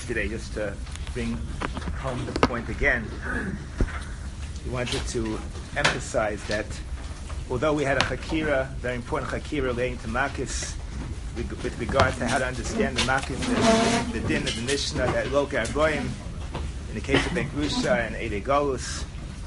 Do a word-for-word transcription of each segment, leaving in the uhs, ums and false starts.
yesterday, just to bring home the point again. We wanted to emphasize that although we had a chakira, very important chakira relating to Makis, with regard to how to understand the Makis, the, the din of the Mishnah, that Loka Arboim, in the case of Ben Grusha and Eidei Golus.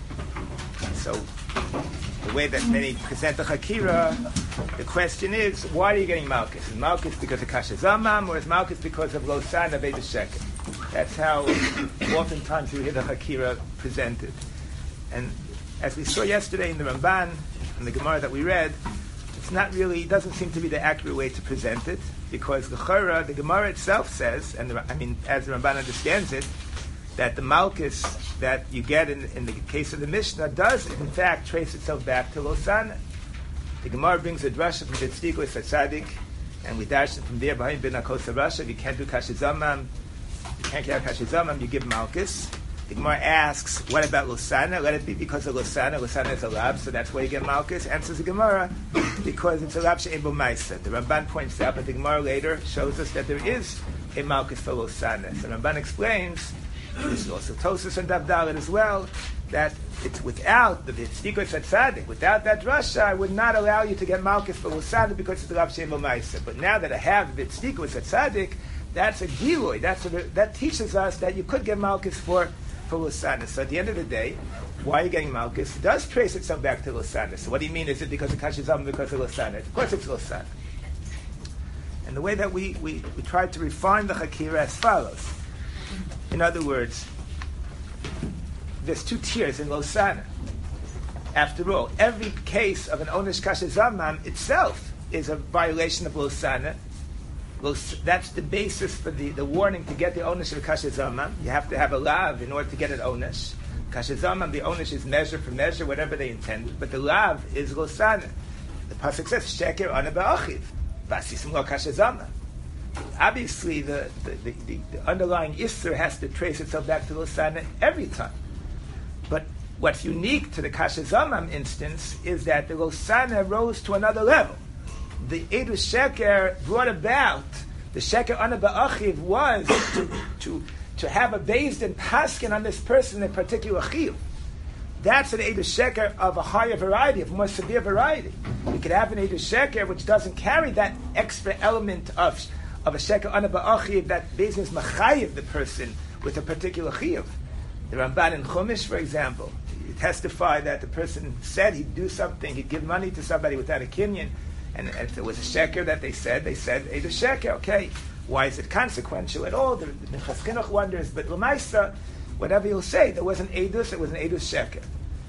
So, the way that many present the chakira, the question is, why are you getting Malchus? Is Malchus because of Kasha Zamam, or is Malchus because of Losan of Eidei Sheker? That's how oftentimes you hear the chakira presented. And as we saw yesterday in the Ramban, in the Gemara that we read, it's not really, it doesn't seem to be the accurate way to present it, because the Chora, the Gemara itself says, and the, I mean, as the Ramban understands it, that the Malchus that you get in, in the case of the Mishnah does, in fact, trace itself back to Losan. The Gemara brings a drasha from Tzaddik with Tzaddik, and we dash it from there behind Bin HaKosa Rasha. If you can't do Kashizamam, you can't get Kashizamam, you give Malchus. The Gemara asks, what about Losana? Let it be because of Losana. Losana is a lab, so that's why you get Malchus. Answers the Gemara, because it's a lab she'en bo ma'aseh. The Ramban points out, but the Gemara later shows us that there is a Malchus for Losana. So the Ramban explains, this is also Tosas and Davdalit as well, that it's without the Tzaddik Tzaddik, without that drasha, I would not allow you to get Malchus for Losana because it's a lab she'en bo ma'aseh. But now that I have the Tzaddik Tzaddik, that's a giloy. That's a, that teaches us that you could get Malchus for for Losana. So at the end of the day, why are you getting Malchus? It does trace itself back to Losana. So what do you mean? Is it because of Kashizam, because of Losana? Of course it's Losana. And the way that we, we, we tried to refine the Chakira as follows. In other words, there's two tiers in Losana. After all, every case of an Onish Kashizamam itself is a violation of Losana. That's the basis for the, the warning to get the onish of Kashizamam. You have to have a lav in order to get an onish. Kashizamam, the onish is measure for measure, whatever they intended. But the lav is Losana. The pasuk says, Sheker ana ba'achiv. Vasisim lo Kashizamam. Obviously, the, the, the, the, the underlying Isser has to trace itself back to Losana every time. But what's unique to the Kashizamam instance is that the Losana rose to another level. The Edus Sheker brought about, the Sheker Ana Ba'achiv was to, to, to have a based in Paskin on this person in a particular Chiv. That's an Edus Sheker of a higher variety, of a more severe variety. You could have an Edus Sheker which doesn't carry that extra element of, of a Sheker Ana Ba'achiv that based is Machayiv the person with a particular Chiv. The Ramban in Chumash, for example, testify that the person said he'd do something, he'd give money to somebody without a kinyan. And if it was a sheker that they said, they said, Eidos sheker, okay. Why is it consequential at all? The Minchas Chinuch wonders, but l'maisa, whatever you'll say, there was an Eidos, it was an Eidos sheker.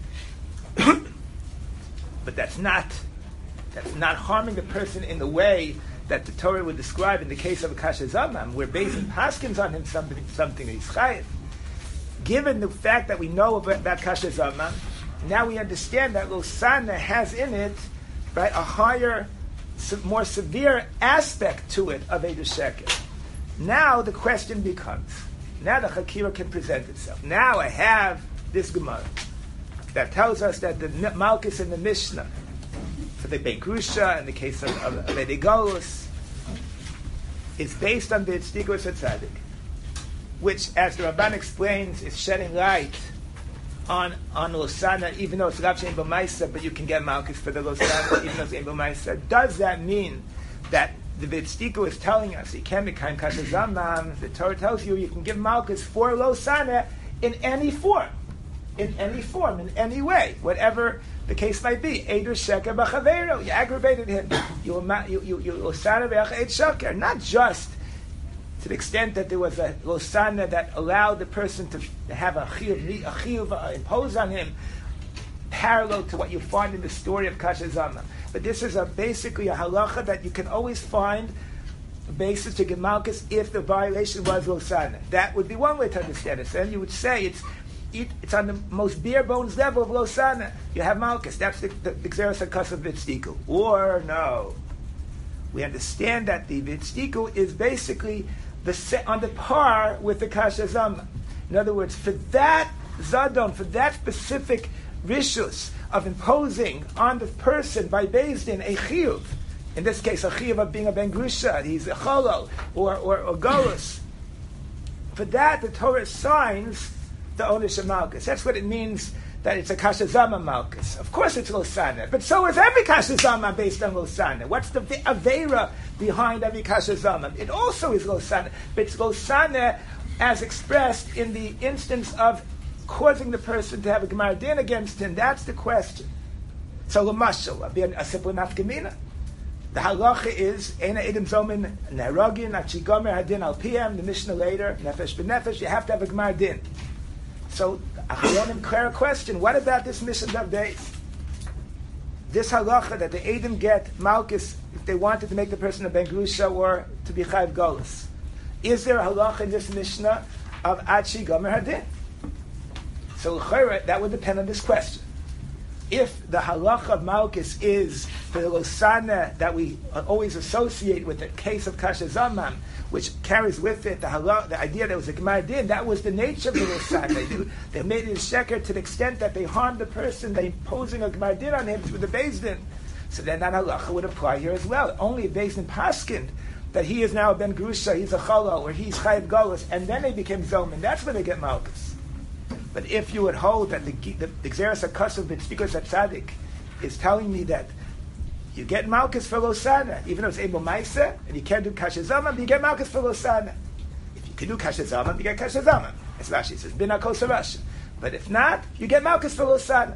But that's not, that's not harming the person in the way that the Torah would describe in the case of a Kasha Zamam, where basing Paskins on him something, something that he's chayiv. Given the fact that we know about, about Kasha Zamam, now we understand that Losana has in it, right, a higher, more severe aspect to it of Eidos Sheker. Now the question becomes, now the Chakira can present itself. Now I have this Gemara that tells us that the Malchus in the Mishnah, for the Ben Grusha, in the case of, of, of Eidei Golus, is based on the Tzaddik Tzaddik, which, as the Ramban explains, is shedding light on on Losana, even though it's Rav Shein B'Maisa, but you can get Malchus for the Losana, even though it's Ein B'Maisa. Does that mean that the Vitztiku is telling us you can't be Kaim Kasha Zamam? The Torah tells you you can give Malchus for Losana in any form, in any form, in any way, whatever the case might be. Eidos Sheker B'Chavero, you aggravated him. You you you you Losana Ve'ach Eid Sheker, not just to the extent that there was a Losana that allowed the person to have a chiyuv, a chiyuv uh, imposed on him, parallel to what you find in the story of Kasha Zamam. But this is a, basically a halacha that you can always find a basis to get Malchus if the violation was Losana. That would be one way to understand it. So then you would say it's it, it's on the most bare bones level of Losana. You have Malchus. That's the Xeris HaKas of Vitztiku. Or no. We understand that the Vitztiku is basically the on the par with the Kasha Zamam. In other words, for that Zadon, for that specific rishus of imposing on the person by based in a chiyuv, in this case a chiyuv of being a ben grusha, he's a cholol, or, or, or golus, for that, the Torah assigns the ownership of Malkus. That's what it means that it's a Kasha Zama Malkus. Of course it's Losana, but so is every Kasha Zama based on Losana. What's the Avera behind every Kasha Zama? It also is Losana, but it's Losana as expressed in the instance of causing the person to have a Gemara Din against him. That's the question. So Lamashal, a simple nafkamina. The halacha is Eina Edim Zomin Nerogin Achigomer Hadin Al P M. The Mishnah later Nefesh B'Nefesh. You have to have a Gemara Din. So Acharonim clear a question. What about this Mishnah of days? This halacha that the Edim get Malkus if they wanted to make the person a Ben Grusha or to be Chayv Golus. Is there a halacha in this Mishnah of Achi Gomer Hadin? So that would depend on this question. If the halacha of Malkus is the Losana that we always associate with the case of Kasha Zamam, which carries with it the halach, the idea that it was a Gemara Din, that was the nature of the Losana. They, they made it a sheker to the extent that they harmed the person, they imposing a Gemara Din on him through the Beis Din. So then that halacha would apply here as well. Only Beis Din paskined that he is now a Ben Grusha, he's a Chalal, or he's Chayiv Golus, and then they became Zomin. That's when they get Malkus. But if you would hold that the the, the Gzeres HaKasav B'Tzvikos HaTzadik is telling me that you get Malkus for Losana, even though it's Ebo Maisa, and you can't do Kasha Zaman, you get Malkus for Losana. If you can do Kasha Zaman, you get Kasha Zaman. As Rashi says, Bina Kol Sarash. But if not, you get Malkus for Losana.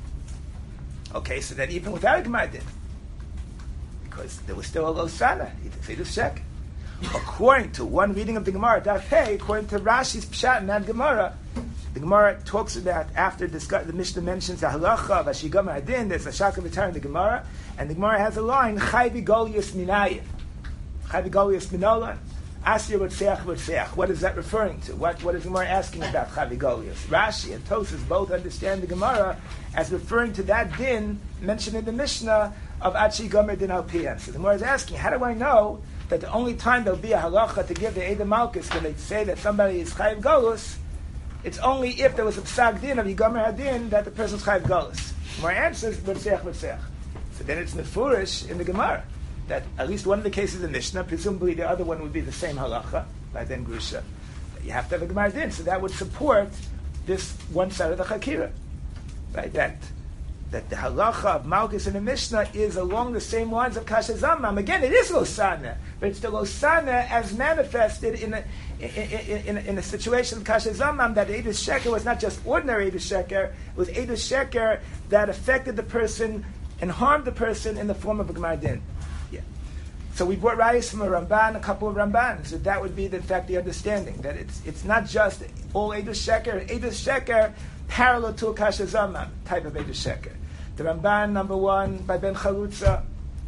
Okay, so then even without a Gemara Din, because there was still a Losana, you can say this check. According to one reading of the Gemara, Daf Hey, according to Rashi's Pshat in that Gemara, the Gemara talks about, after discuss, the Mishnah mentions the halacha of Ashigam Hadin, there's a Shaka V'tar in the Gemara, and the Gemara has a line, Chai B'Golius Minayim. Chai B'Golius Minolan. Asir V'tseach V'tseach. What is that referring to? What, what is the Gemara asking about Chai B'Golius? Rashi and Tosas both understand the Gemara as referring to that din mentioned in the Mishnah of Achi Gomer Din Al P M. So the Gemara is asking, how do I know that the only time there'll be a halacha to give the Edom Malkus when they say that somebody is Chai B'Golius, it's only if there was a psak din of Yigomer Hadin that the person's Chayv Golus. My answer is B'tzeach B'tzeach. So then it's Mefurish in the Gemara that at least one of the cases in Mishnah, presumably the other one would be the same halacha by Ben Grusha. You have to have a Gemara Din, so that would support this one side of the Chakira, right? That that the halacha of Malkus in the Mishnah is along the same lines of Kasha Zamam. Again, it is Losana, but it's the Losana as manifested in a in, in, in, in a situation of Kasha Zamam that Eidos Sheker was not just ordinary Eidos Sheker, it was Eidos Sheker that affected the person and harmed the person in the form of a Gemara Din. Yeah. So we brought Rayas from a Ramban, a couple of Rambans. So that would be, in fact, the understanding that it's it's not just all Eidos Sheker, Eidos Sheker parallel to a Kasha Zamam type of Eidos Sheker. The Ramban, number one, by Ben Chalutza,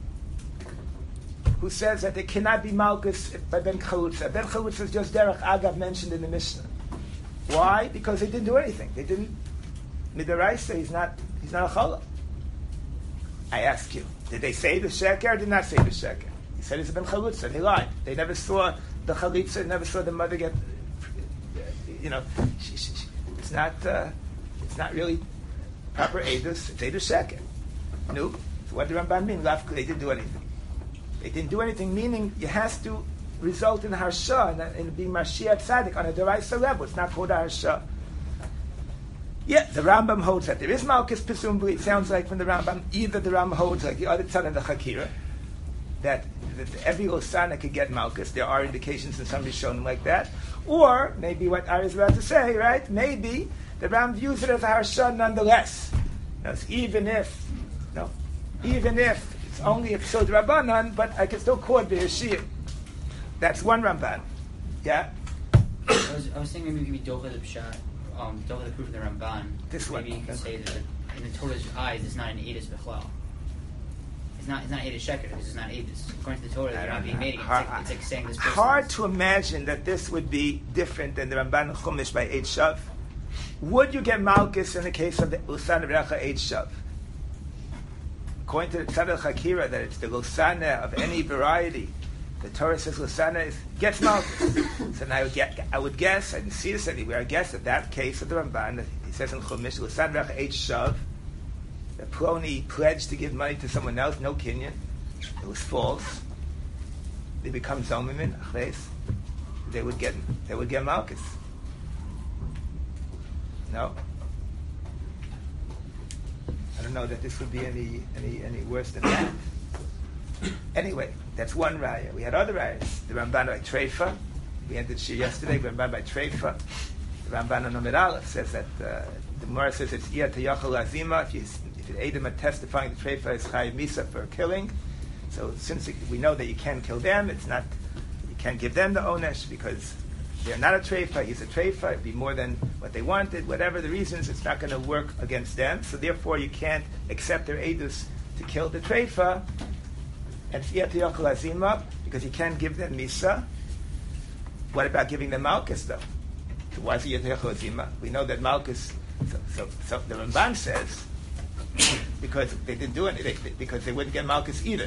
who says that there cannot be Malkus by Ben Chalutza. Ben Chalutza is just Derech Agav mentioned in the Mishnah. Why? Because they didn't do anything. They didn't. Midaraisa, he's not. He's not a Chalal. I ask you, did they say the Sheker or did not say the Sheker? He said it's a Ben Chalutza. They lied. They never saw the Chalitza. Never saw the mother get. You know, she, she, she, it's not. Uh, it's not really proper Eidos. It's Eidos Sheker. No. So what did Ramban mean? They didn't do anything. They didn't do anything, meaning it has to result in Harsha and in being Mashiach Tzaddik on a Deraisa level. It's not called a Harsha. Yeah, the Rambam holds that there is Malkus, presumably. It sounds like from the Rambam, either the Rambam holds like the other tzad of the Chakira, that, that every Osana could get Malkus. There are indications in some Rishonim like that. Or, maybe what Ari is about to say, right? Maybe the Ram views it as a Harsha nonetheless. Now, even if, no, even if it's only if Sod Rabbanan, but I can still call it Be'er. That's one Ramban. Yeah? I was, I was thinking maybe we could be Docha the Pshat, um, Docha the proof of the Ramban. This maybe one. you could say that in the Torah's eyes, it's not an Eidos Bechlal. It's not, it's not Eidos Sheker, because it's not Eidos. According to the Torah, they're not being made. It's, hard, like, it's like saying this person hard is, to imagine that this would be different than the Ramban Chumash by Eid Shav. Would you get Malkus in the case of the Usan Recha Eid Shav? According to the Tzad Chakira, that it's the Losana of any variety. The Torah says Losana is, gets Malkus. So now I would, get, I would guess, I didn't see this anywhere, I guess that that case of the Ramban, that he says in Chumash, Usan Recha Eid Shav, that Ploni pledged to give money to someone else, no Kenyan. It was false. They become Zomimin, Achleis. they would get they would get malchus. No, I don't know that this would be any any any worse than that. Anyway, that's one raya. We had other rayas. The Ramban by Treifa. We ended shir yesterday. The Ramban by Treifa. The Ramban on Amid Aleph says that uh, the Gemara says it's iya tayachal azima. If you if you Edom are testifying, the Treifa is chayiv misa for killing. So since it, we know that you can't kill them, it's not you can't give them the onesh because they're not a treifa. He's a treifa. It'd be more than what they wanted. Whatever the reasons, it's not going to work against them. So therefore, you can't accept their edus to kill the treifa. And azima because you can't give them misa. What about giving them malchus though? So why is it azima? We know that malchus. So, so, so the Ramban says because they didn't do it, they, because they wouldn't get malchus either.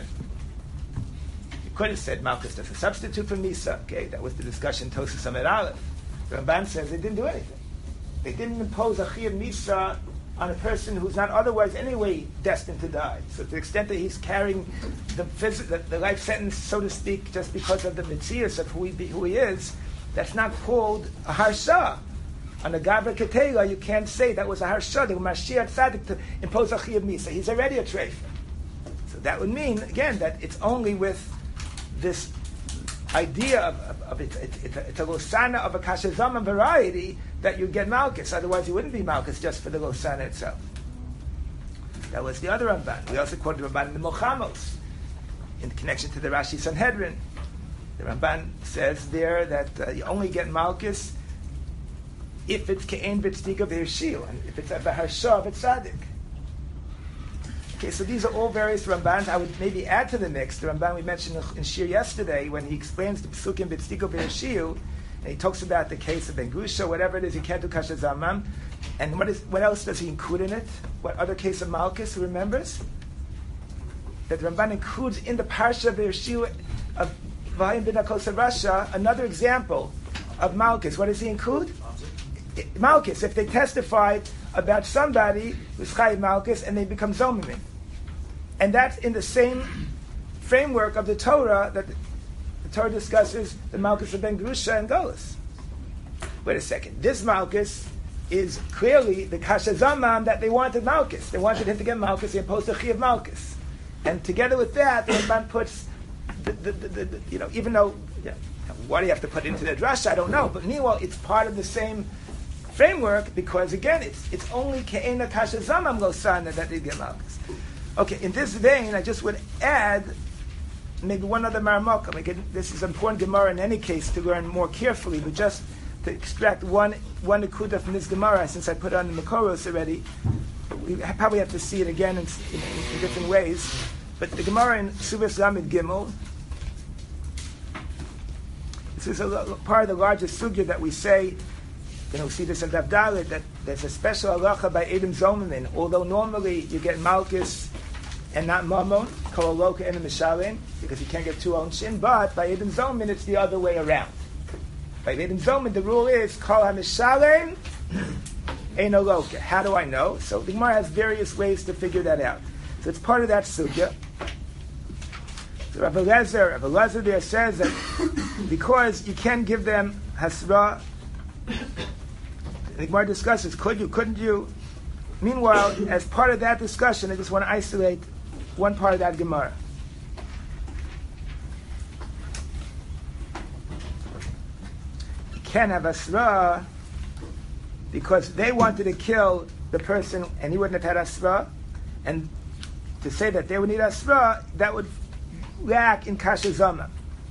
You could have said malchus as a substitute for misa. Okay, that was the discussion. Tosas Amid Aleph. The Ramban says they didn't do anything. They didn't impose a chiyuv misa on a person who's not otherwise anyway destined to die. So to the extent that he's carrying the, phys- the, the life sentence, so to speak, just because of the mitzias of who he, be, who he is, that's not called a harsha. On a Gabra Ketela, you can't say that was a harsha. The Mashiach Tzaddik to impose a chiyuv misa. He's already a treifa. So that would mean, again, that it's only with this idea of, of, of it, it, it, it's a losana of a kashazama variety that you get malchus. Otherwise, you wouldn't be malchus just for the losana itself. That was the other Ramban. We also quoted Ramban in the Mochamos in connection to the Rashi Sanhedrin. The Ramban says there that uh, you only get malchus if it's ke'en b'tzedika v'yeshil, and if it's a harsha v'tzadik. Okay, so these are all various Rambans. I would maybe add to the mix the Ramban we mentioned in Shir yesterday when he explains the Pesukim b'tzedika v'yeshil, and he talks about the case of Ben Gusha, whatever it is, he can't do kasha zamam. And what is what else does he include in it? What other case of malchus who remembers? That the Ramban includes in the parsha of Yeshua of Vayim bin Akosa Rasha another example of malchus. What does he include? Malchus. If they testified about somebody who's chayiv malchus and they become zomimim, and that's in the same framework of the Torah that the, the Torah discusses the malchus of Ben Gusha and Golas. Wait a second. This malchus is clearly the kasha zamam that they wanted malchus. They wanted him to get malchus. They imposed a chiyuv malchus, and together with that, the Ramban puts the, the, the, the, the you know even though yeah, why do you have to put it into the drasha? I don't know. But meanwhile, it's part of the same framework because again, it's it's only ke'ena kasha zamam losana that they get malchus. Okay, in this vein, I just would add maybe one other marmok. Again, this is important Gemara in any case to learn more carefully, but just to extract one one nekuda from this Gemara, since I put it on the Makoros already, we probably have to see it again in, in, in different ways. But the Gemara in Suvas Lamed Gimel, this is a part of the largest sugya that we say. You know, we see this in Daf Dalet, that there's a special halacha by Edom Zomamin. Although normally you get malchus and not mamon, kol aloka and mishalin, because you can't get two onshin, but by Edom Zomamin it's the other way around. By Edom Zomamin the rule is kol hamishalin ein aloka. How do I know? So the Gemara has various ways to figure that out. So it's part of that sugya. So Rav Eliezer, Rav Eliezer there says that because you can give them hasra. The Gemara discusses, could you, couldn't you? Meanwhile, as part of that discussion, I just want to isolate one part of that Gemara. You can't have asra because they wanted to kill the person and he wouldn't have had asra. And to say that they would need asra, that would lack in kasha zama.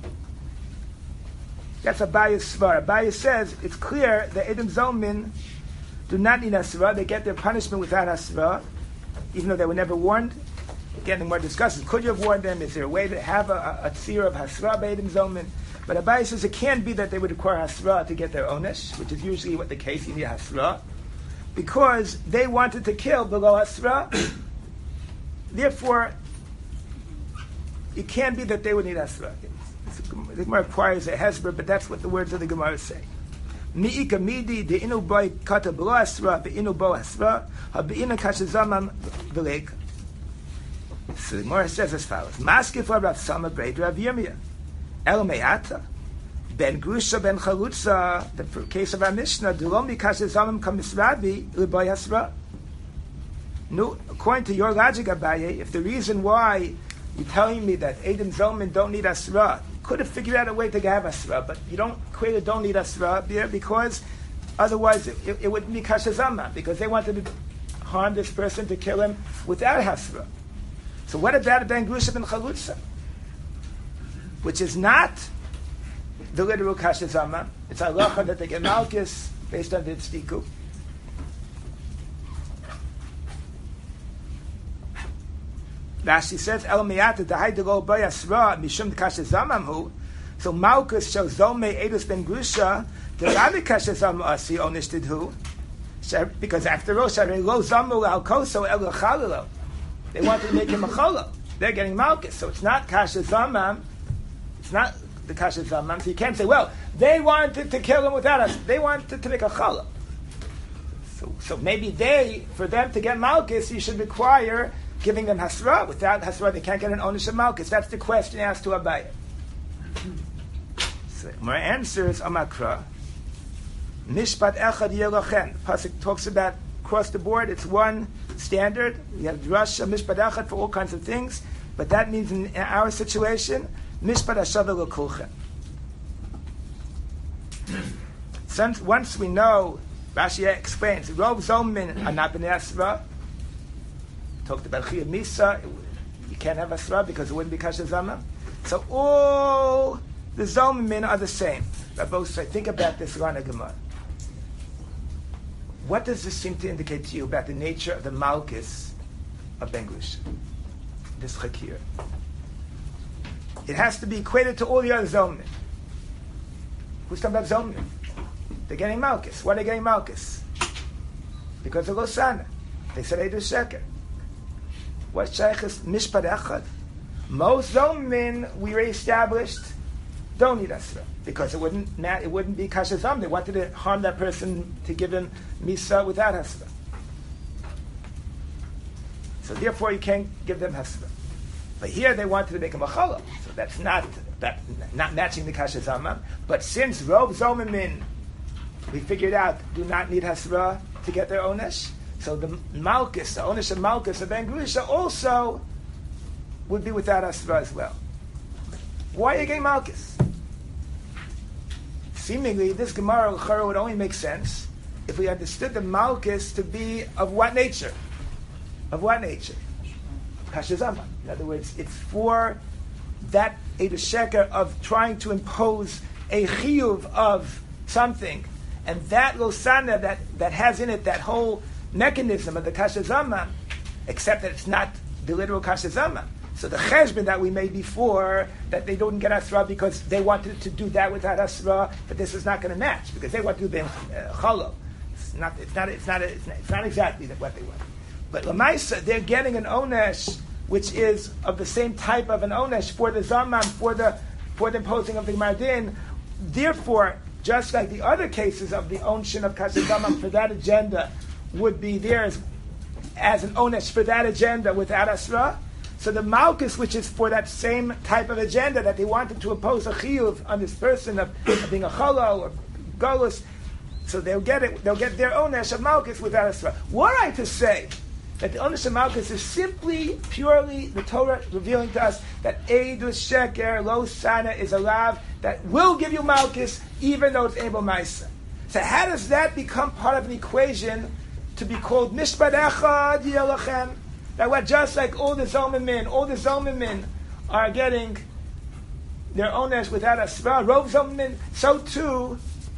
That's Abaya's svar. Abaya says it's clear that Edom Zomin do not need asra. They get their punishment without asra, even though they were never warned. Again, the more discusses. Could you have warned them? Is there a way to have a, a, a tzir of hasra by Edom Zomin? But Abaya says it can't be that they would require hasra to get their onesh, which is usually what the case. You need hasra because they wanted to kill below hasra. Therefore, it can't be that they would need hasra. The Gemara requires a hesber, but that's what the words of the Gemara say. Mi'ika midi de inu boy kata below asra be'inu bo asra ha be'inu kashazamam v'leik. So the Gemara says as follows: Maskif Rav Sama Breid Rav Yirmiyah El Me'ata Ben Grusha ben Chalutza, the case of our Mishnah, Dulom Mikashe Zomim Kamisrabi Liboy Hasra. No, according to your logic, Abaye, if the reason why you're telling me that Edom Zomin don't need Asra, you could have figured out a way to have Asra, but you don't create a don't need Asra because otherwise it, it, it wouldn't be Kashazama, because they wanted to harm this person, to kill him without Hasra. So what about Ben Grusha ben Chalutza? Which is not the literal Kashazama. It's halacha that they get Malchus based on the Tzdiku. Rashi says, El miyata dahai delo bayasra mishum Kashazamamhu. So Malchus shows Zomei Edus ben Grusha the Rabbi Kashazam Asi Onishtidhu. Because after all, Sharei lo zamu al koso el chalilo. They wanted to make him a cholo. They're getting Malchus. So it's not Kashazamam. It's not the Kashazamam. So you can't say, well, they wanted to kill him without us. They wanted to make a cholo. So, so maybe they, for them to get Malchus, you should require giving them Hasra. Without Hasra, they can't get an ownership of Malchus. That's the question asked to Abaye. So my answer is Amakra. Mishpat echad yelochem. Pasuk talks about across the board. It's one standard. We have drasha mishpat echad for all kinds of things, but that means in, in our situation, mishpat hashav lekulchem. Since once we know, Rashi explains, Rov zomin are not b'nei asra. Talked about chiyuv misa. You can't have asra because it wouldn't be kashazama. So all the zomin are the same. Both say, think about this Rana Gemara. What does this seem to indicate to you about the nature of the Malchus of Ben Grusha? This Chakir. It has to be equated to all the other Zomin. Who's talking about Zomin? They're getting Malchus. Why are they getting Malchus? Because of Losana. They said they do Sheker. What's Sheikh's Mishpat Echad? Most Zomin we re-established don't need Asra. Because it wouldn't it wouldn't be kashazam. They wanted to harm that person to give him misa without hasra. So therefore, you can't give them hasra. But here they wanted to make a machala, so that's not that not matching the kashazam. But since rov zomimin, we figured out do not need hasra to get their onesh. So the malchus, the onesh of malchus of Ben Grusha also would be without hasra as well. Why are you getting malchus? Seemingly, this Gemara would only make sense if we understood the Malchus to be of what nature? Of what nature? Kashazama. In other words, it's for that Eidah Sheker of trying to impose a chiyuv of something. And that losana that, that has in it that whole mechanism of the Kashazama, except that it's not the literal Kashazama. So the cheshbon that we made before, that they don't get asra because they wanted to do that without asra, but this is not going to match because they want to do the uh, cholo. It's not. It's not. It's not. It's not, it's not exactly what they want. But lamaisa, they're getting an onesh which is of the same type of an onesh for the zaman, for the for the imposing of the mardin. Therefore, just like the other cases of the onshin of kasher for that agenda would be theirs as an onesh for that agenda without asra. So the Malchus, which is for that same type of agenda that they wanted to impose a chiyuv on this person of, of being a cholo or golus, so they'll get it. They'll get their own esh of Malchus without asra. Were I to say that the onesh of Malchus is simply purely the Torah revealing to us that Eidus Sheker Lo Sana is a lav that will give you Malchus even though it's Ebo Maisa. So how does that become part of an equation to be called Mishpat Echad Yelachem? That what just like all the Zomimin, all the Zomimin are getting their owners without a svara, Rov Zomimin, so too,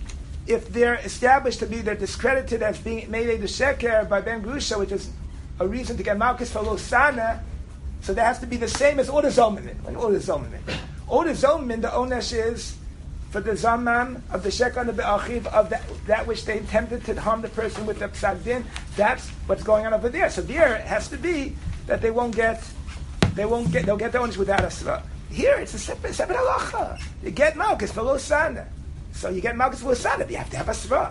if they're established to be, they're discredited as being made a sheker by Ben Grusha, which is a reason to get Malchus for Losana, so that has to be the same as all the Zomimin. When all the Zomimin. All the Zomimin, the onesh is for the Zaman of the Sheker and the Be'achiv of that, that which they attempted to harm the person with the Psak Din. That's what's going on over there. So there it has to be that they won't get, they won't get, they'll get the owners without Asra. Here it's a separate, separate halacha. You get Malchus for Losana. So you get Malchus for Losana, but you have to have Asra.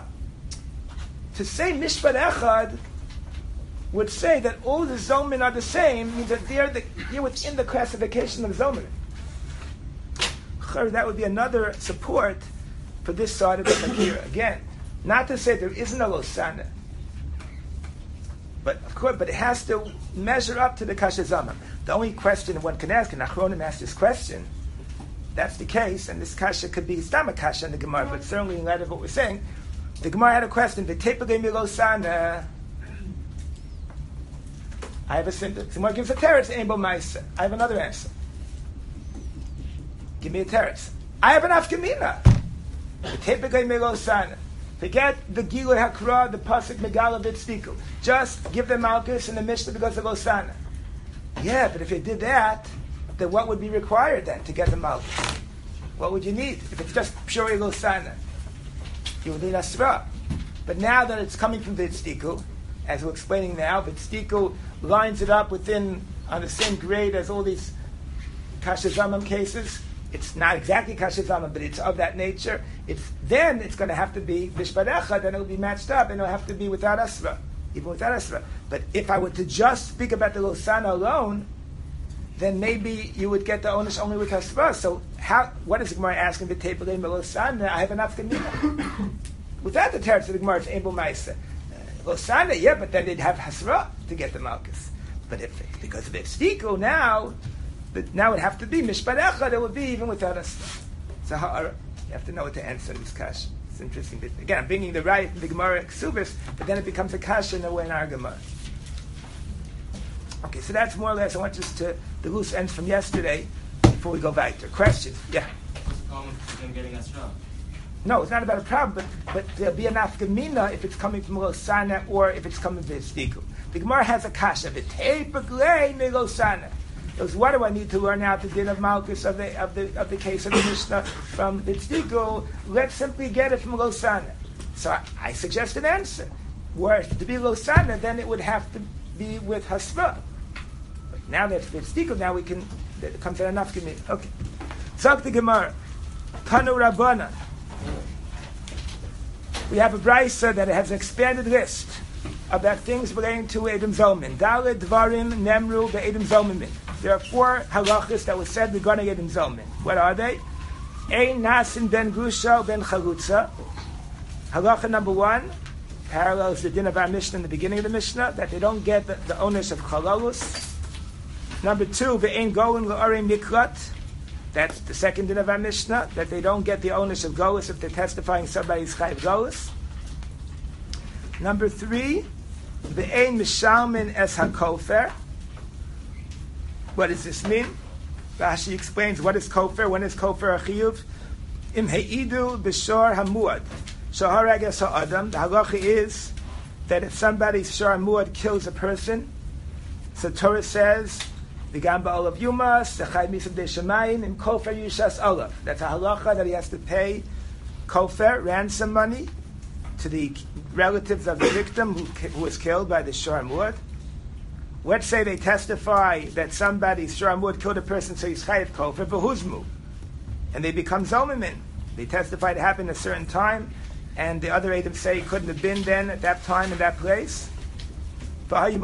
To say Mishpat Echad would say that all the Zomin are the same means that they're, the, they're within the classification of Zomin. That would be another support for this side of the fakir. Again, not to say there isn't a losana, but of course, but it has to measure up to the kasha zamam. The only question one can ask, and Achronim asked this question, that's the case, and this kasha could be stama kasha in the Gemara, but certainly in light of what we're saying, the Gemara had a question, the tepagay milosana. I have a simple, the Gemara gives a teretz, Eimbo Maisa. I have another answer. Give me a teretz. I have an afkamina. The tepagay milosana. Forget the Gilui Hakra, the Pasuk Megala Vitstiku. Just give them Malchus and the Mishnah because of Losana. Yeah, but if you did that, then what would be required then to get the Malchus? What would you need? If it's just pure Losana, you would need Asra. But now that it's coming from Vitstiku, as we're explaining now, Vitstiku lines it up within, on the same grade as all these Kasha Zamam cases. It's not exactly kasha zama, but it's of that nature. It's then it's going to have to be bishbarecha. Then it'll be matched up, and it'll have to be without asra, even without asra. But if I were to just speak about the losana alone, then maybe you would get the onus only with asra. So how? What is the Gemara asking? The table in losana. I have an afkamina. Without the teretz of the Gemara, it's able ma'isa. Losana, yeah, but then they'd have hasra to get the malchus. But if because of ifstiku now. But now it would have to be mishpat echad. It would be even without us. So how, you have to know what to answer in this kasha. It's interesting. Again, I'm bringing the right the Gemara Ksubis, but then it becomes a kasha in a way in our Gemara. Okay, so that's more or less. I want just to the loose ends from yesterday before we go back to questions. Yeah. Um, them getting us wrong. No, it's not about a problem, but but there'll be an afkamina if it's coming from Losana or if it's coming from V'estiku. The Gemara has a kasha. V'tei b'glei milosana. Because what do I need to learn out the din of Malchus of the of the of the case of the Mishnah from Vitstiku? Let's simply get it from Losana. So I, I suggest an answer. Where to be Losana, then it would have to be with Hasra. But now that it's Vitstiku, now we can it comes to enough give me. Okay. Zok the Gemara. Tanu Rabbana. We have a brisa that has an expanded list about things relating to Edom Zolmin. Daled Dvarim Nemru be'Edom Zolmin. There are four halachas that were said regarding Edom Zolmin. What are they? Ein nasin ben grusha ben chalutza. Halacha number one parallels the din of our Mishnah in the beginning of the Mishnah, that they don't get the, the onus of chalalus. Number two, ve'ein goin la'arei mikrat. That's the second din of our Mishnah, that they don't get the onus of golus if they're testifying somebody's chayv golus. Number three, ve'ein mishalmin es hakofer. What does this mean? Rashi explains what is kofer. When is kofer a chiyuv? Im heidu b'shor hamuad. Shahar agas ha'adam. The halacha is that if somebody shor hamuad kills a person, so Torah says, v'gam ba'olav yumas, t'chai misam de shemayim, im kofer yushas olav. That's a halacha that he has to pay kofer, ransom money, to the relatives of the victim who, who was killed by the shor hamuad. Let's say they testify that somebody, Sharamud, killed a person, so he's chayiv kofer, v'huzmu. And they become zomimin. They testify it happened at a certain time, and the other Edom say it couldn't have been then at that time in that place. So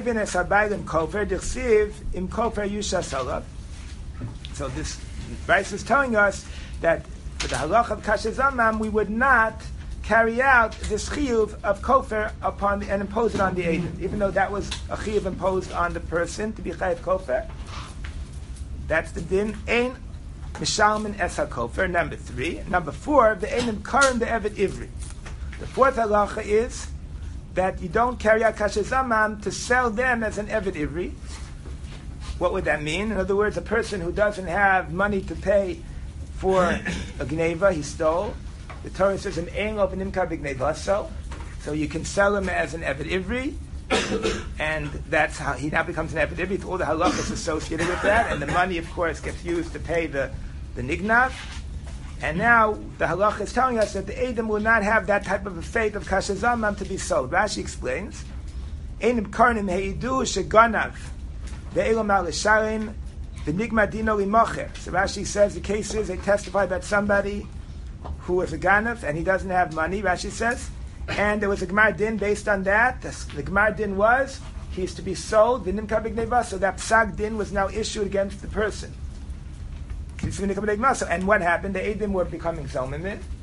this Bryce is telling us that for the halach of kasha zamam, we would not carry out this chiyuv of kofer upon the, and impose it on the Edom, even though that was a chiyuv imposed on the person to be chayiv kofer. That's the din. Ein mishalmin es hakofer. Number three. Number four, the einim karim be'evet ivri. The fourth halacha is that you don't carry out kasha zamam to sell them as an evet ivri. What would that mean? In other words, a person who doesn't have money to pay for a gneva he stole. The Torah says, "Im ein lo v'nimkar b'gnevaso," so you can sell him as an evet ivri, and that's how he now becomes an evet ivri. With all the halachas associated with that, and the money, of course, gets used to pay the the nignav. And now the halacha is telling us that the Edom will not have that type of a fate of kasha zamam to be sold. Rashi explains, "Einim karnim heidu sheganav ve'elam al l'sharim v'nigma dino l'mocher." So Rashi says the case is they testify about somebody who was a ganav and he doesn't have money. Rashi says, and there was a gemar din based on that. The, the gemar din was he is to be sold v'nimkar b'gneva. So that psag din was now issued against the person. And what happened? The Edom were becoming Zolmimin,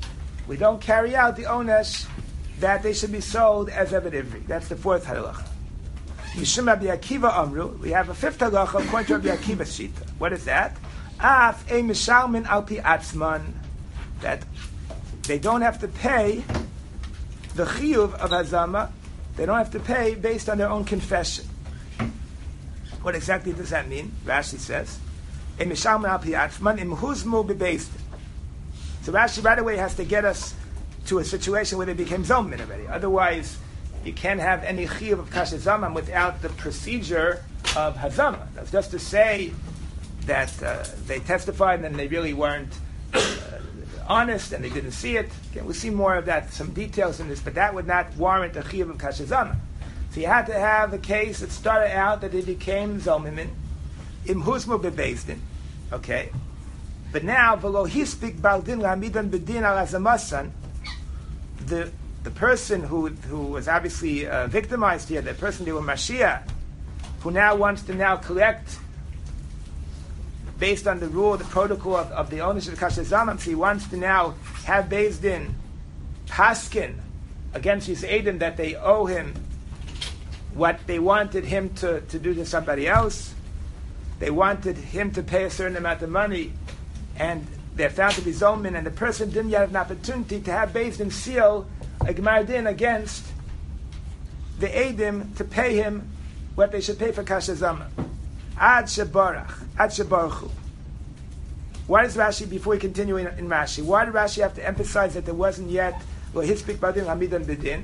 we don't carry out the onesh that they should be sold as Eved Ivri. That's the fourth halacha. Mishum Rabbi Akiva Amru, we have a fifth halacha according to Rabbi Akiva's shita. What is that? Af e mishalmin al pi atzman, that they don't have to pay the chiyuv of hazama. They don't have to pay based on their own confession. What exactly does that mean? Rashi says, "E mishalmin al pi atzman im huzmu bebeistin." So Rashi right away has to get us to a situation where they became zomin already. Otherwise, you can't have any chiyuv of kasher zamam without the procedure of hazama. That's just to say that uh, they testified and they really weren't uh, honest and they didn't see it. Okay, we'll see more of that, some details in this, but that would not warrant a chiyuv of kasher zamam. So you had to have a case that started out that they became zomimin, im huzmu bebeisdin. Okay? But now, v'lo hispik baldin la'amidan bedin al hazamasan, the the person who who was obviously uh, victimized here, the person they were Mashiach, who now wants to now collect based on the rule, the protocol of, of the ownership of kasher zamam, so he wants to now have Beis Din paskin against his Edom that they owe him what they wanted him to, to do to somebody else. They wanted him to pay a certain amount of money, and they're found to be zomin, and the person didn't yet have an opportunity to have Beis Din seal a Gemar Din against the Edom to pay him what they should pay for kasher zamam. Ad shebarach, ad shebaruchu. Why does Rashi, before we continue in, in Rashi, why did Rashi have to emphasize that there wasn't yet well hispik badin hamidan bedin?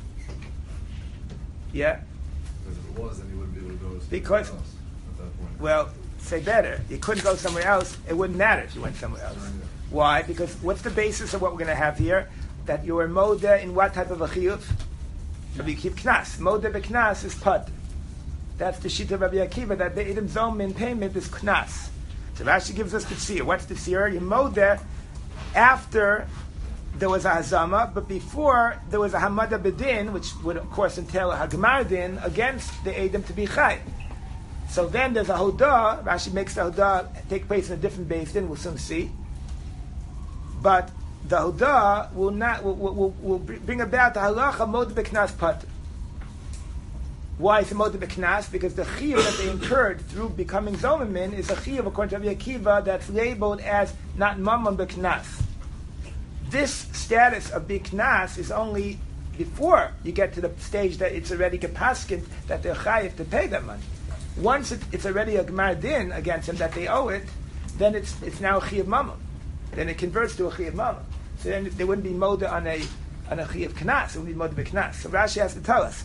Yeah. Because if it was, then he wouldn't be able to go to Because, somewhere else at that point. Well, say better. You couldn't go somewhere else. It wouldn't matter if you went somewhere else. Right. Why? Because what's the basis of what we're going to have here? That you were moda in what type of a chiyuv? Rabbi Akiva knas. Moda beknas is pad. That's the shita of Rabbi Akiva, that the Edom Zomin payment is knas. So Rashi gives us the tzir. What's the tzir? You moda after there was a hazama, but before there was a hamada bedin, which would of course entail a hagmar din against the Edom to be chay. So then there's a hodah. Rashi makes the hodah take place in a different Beis Din. We'll soon see. But the hodah will not will, will, will bring about the halacha mod beknas pat. Why is it mod beknas? Because the chiyuv that they incurred through becoming zomimin is a chiyuv according to Rabbi Akiva that's labeled as not mamon beknas. This status of biknas is only before you get to the stage that it's already kapaskin that they're chayiv to pay that money. Once it, it's already a gemar din against them that they owe it, then it's it's now a chiyuv mamon. Then it converts to a chiyuv mamon. So then there wouldn't be moda on a on a chiyuv knas. It would be moda b'knas. So Rashi has to tell us.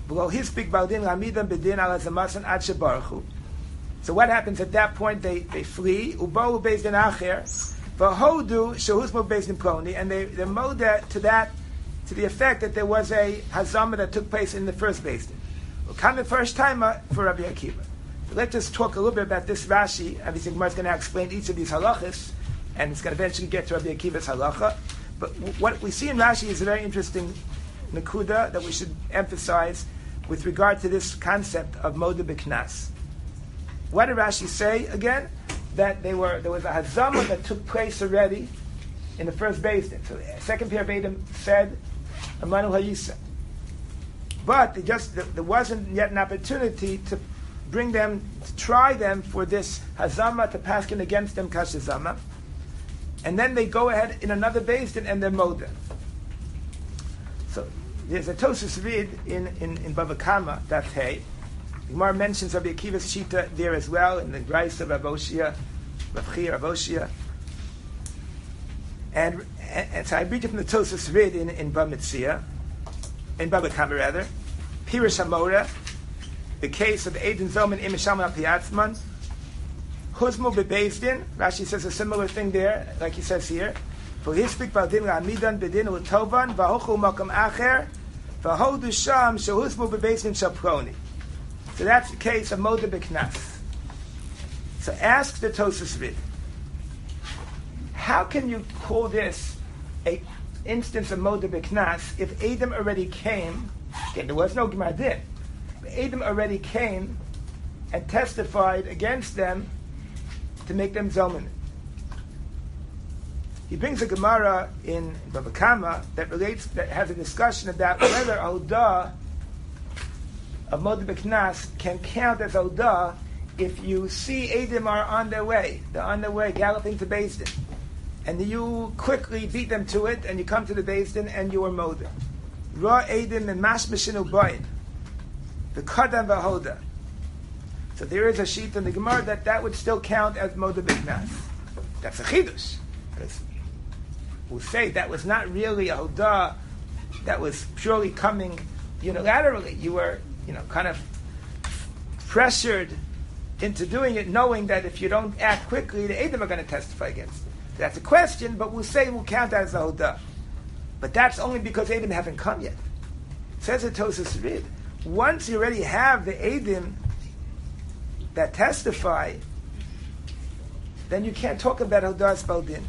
So what happens at that point? They they flee. Ubo Beis Din acher, v'hodu shehusmo Beis Din ploni, and they they moda to that to the effect that there was a hazama that took place in the first Beis Din. Well, come the first time uh, for Rabbi Akiva. So let's just talk a little bit about this Rashi. Obviously, Gemara is going to explain each of these halachas, and it's going to eventually get to Rabbi Akiva's halacha. But w- what we see in Rashi is a very interesting nakuda that we should emphasize with regard to this concept of moda b'knas. What did Rashi say again? That they were there was a hazama that took place already in the first Beis Din. So the second pair of Edom said, Amanu Hayisa. But they just there wasn't yet an opportunity to bring them, to try them for this hazama to paskin against them kashazama. And then they go ahead in another Beis Din and they're moda. So there's a Tosas Vid in, in, in Bava Kama, that hey. The Gemara mentions Rabbi Akiva's shita there as well, in the Grace of Rav Oshia, Rav Chia, Rav Oshia. And, and, and so I read it from the Tosas Vid in, in Bava Metzia, in Bava Kama rather. Pirish HaMoreh, the case of Eidin Zoman Imisham HaPiatzman, Huzmu Bebeis Din, Rashi says a similar thing there, like he says here. For hispik baldin la'amidan bedin u'tovan v'hochu makam acher v'hodu sham shehusmu bebeis din shaproni. So that's the case of moda b'knas. So ask the Tosas Vid, how can you call this a instance of moda b'knas if Edom already came? Okay, there was no gemar din. But Edom already came and testified against them to make them zomin. He brings a Gemara in Bava Kama that relates, that has a discussion about whether Odah of Modeh B'Knas can count as Odah if you see Eidim are on their way, they're on their way galloping to Beis Din, and you quickly beat them to it, and you come to the Beis Din and you are Modeh. Ra Eidim and Mashmashinu Boyin, the Kadam V'Hoda. So there is a sheet in the Gemara that that would still count as Modeh B'Knas. That's a Chidush, because we'll say that was not really a Hodah that was purely coming unilaterally. You were, you know, kind of pressured into doing it, knowing that if you don't act quickly, the Eidim are going to testify against it. That's a question, but we'll say we'll count that as a Hodah. But that's only because Eidim haven't come yet. It says in Tosas Rid, once you already have the Eidim that testify, then you can't talk about Hodah Spaldin.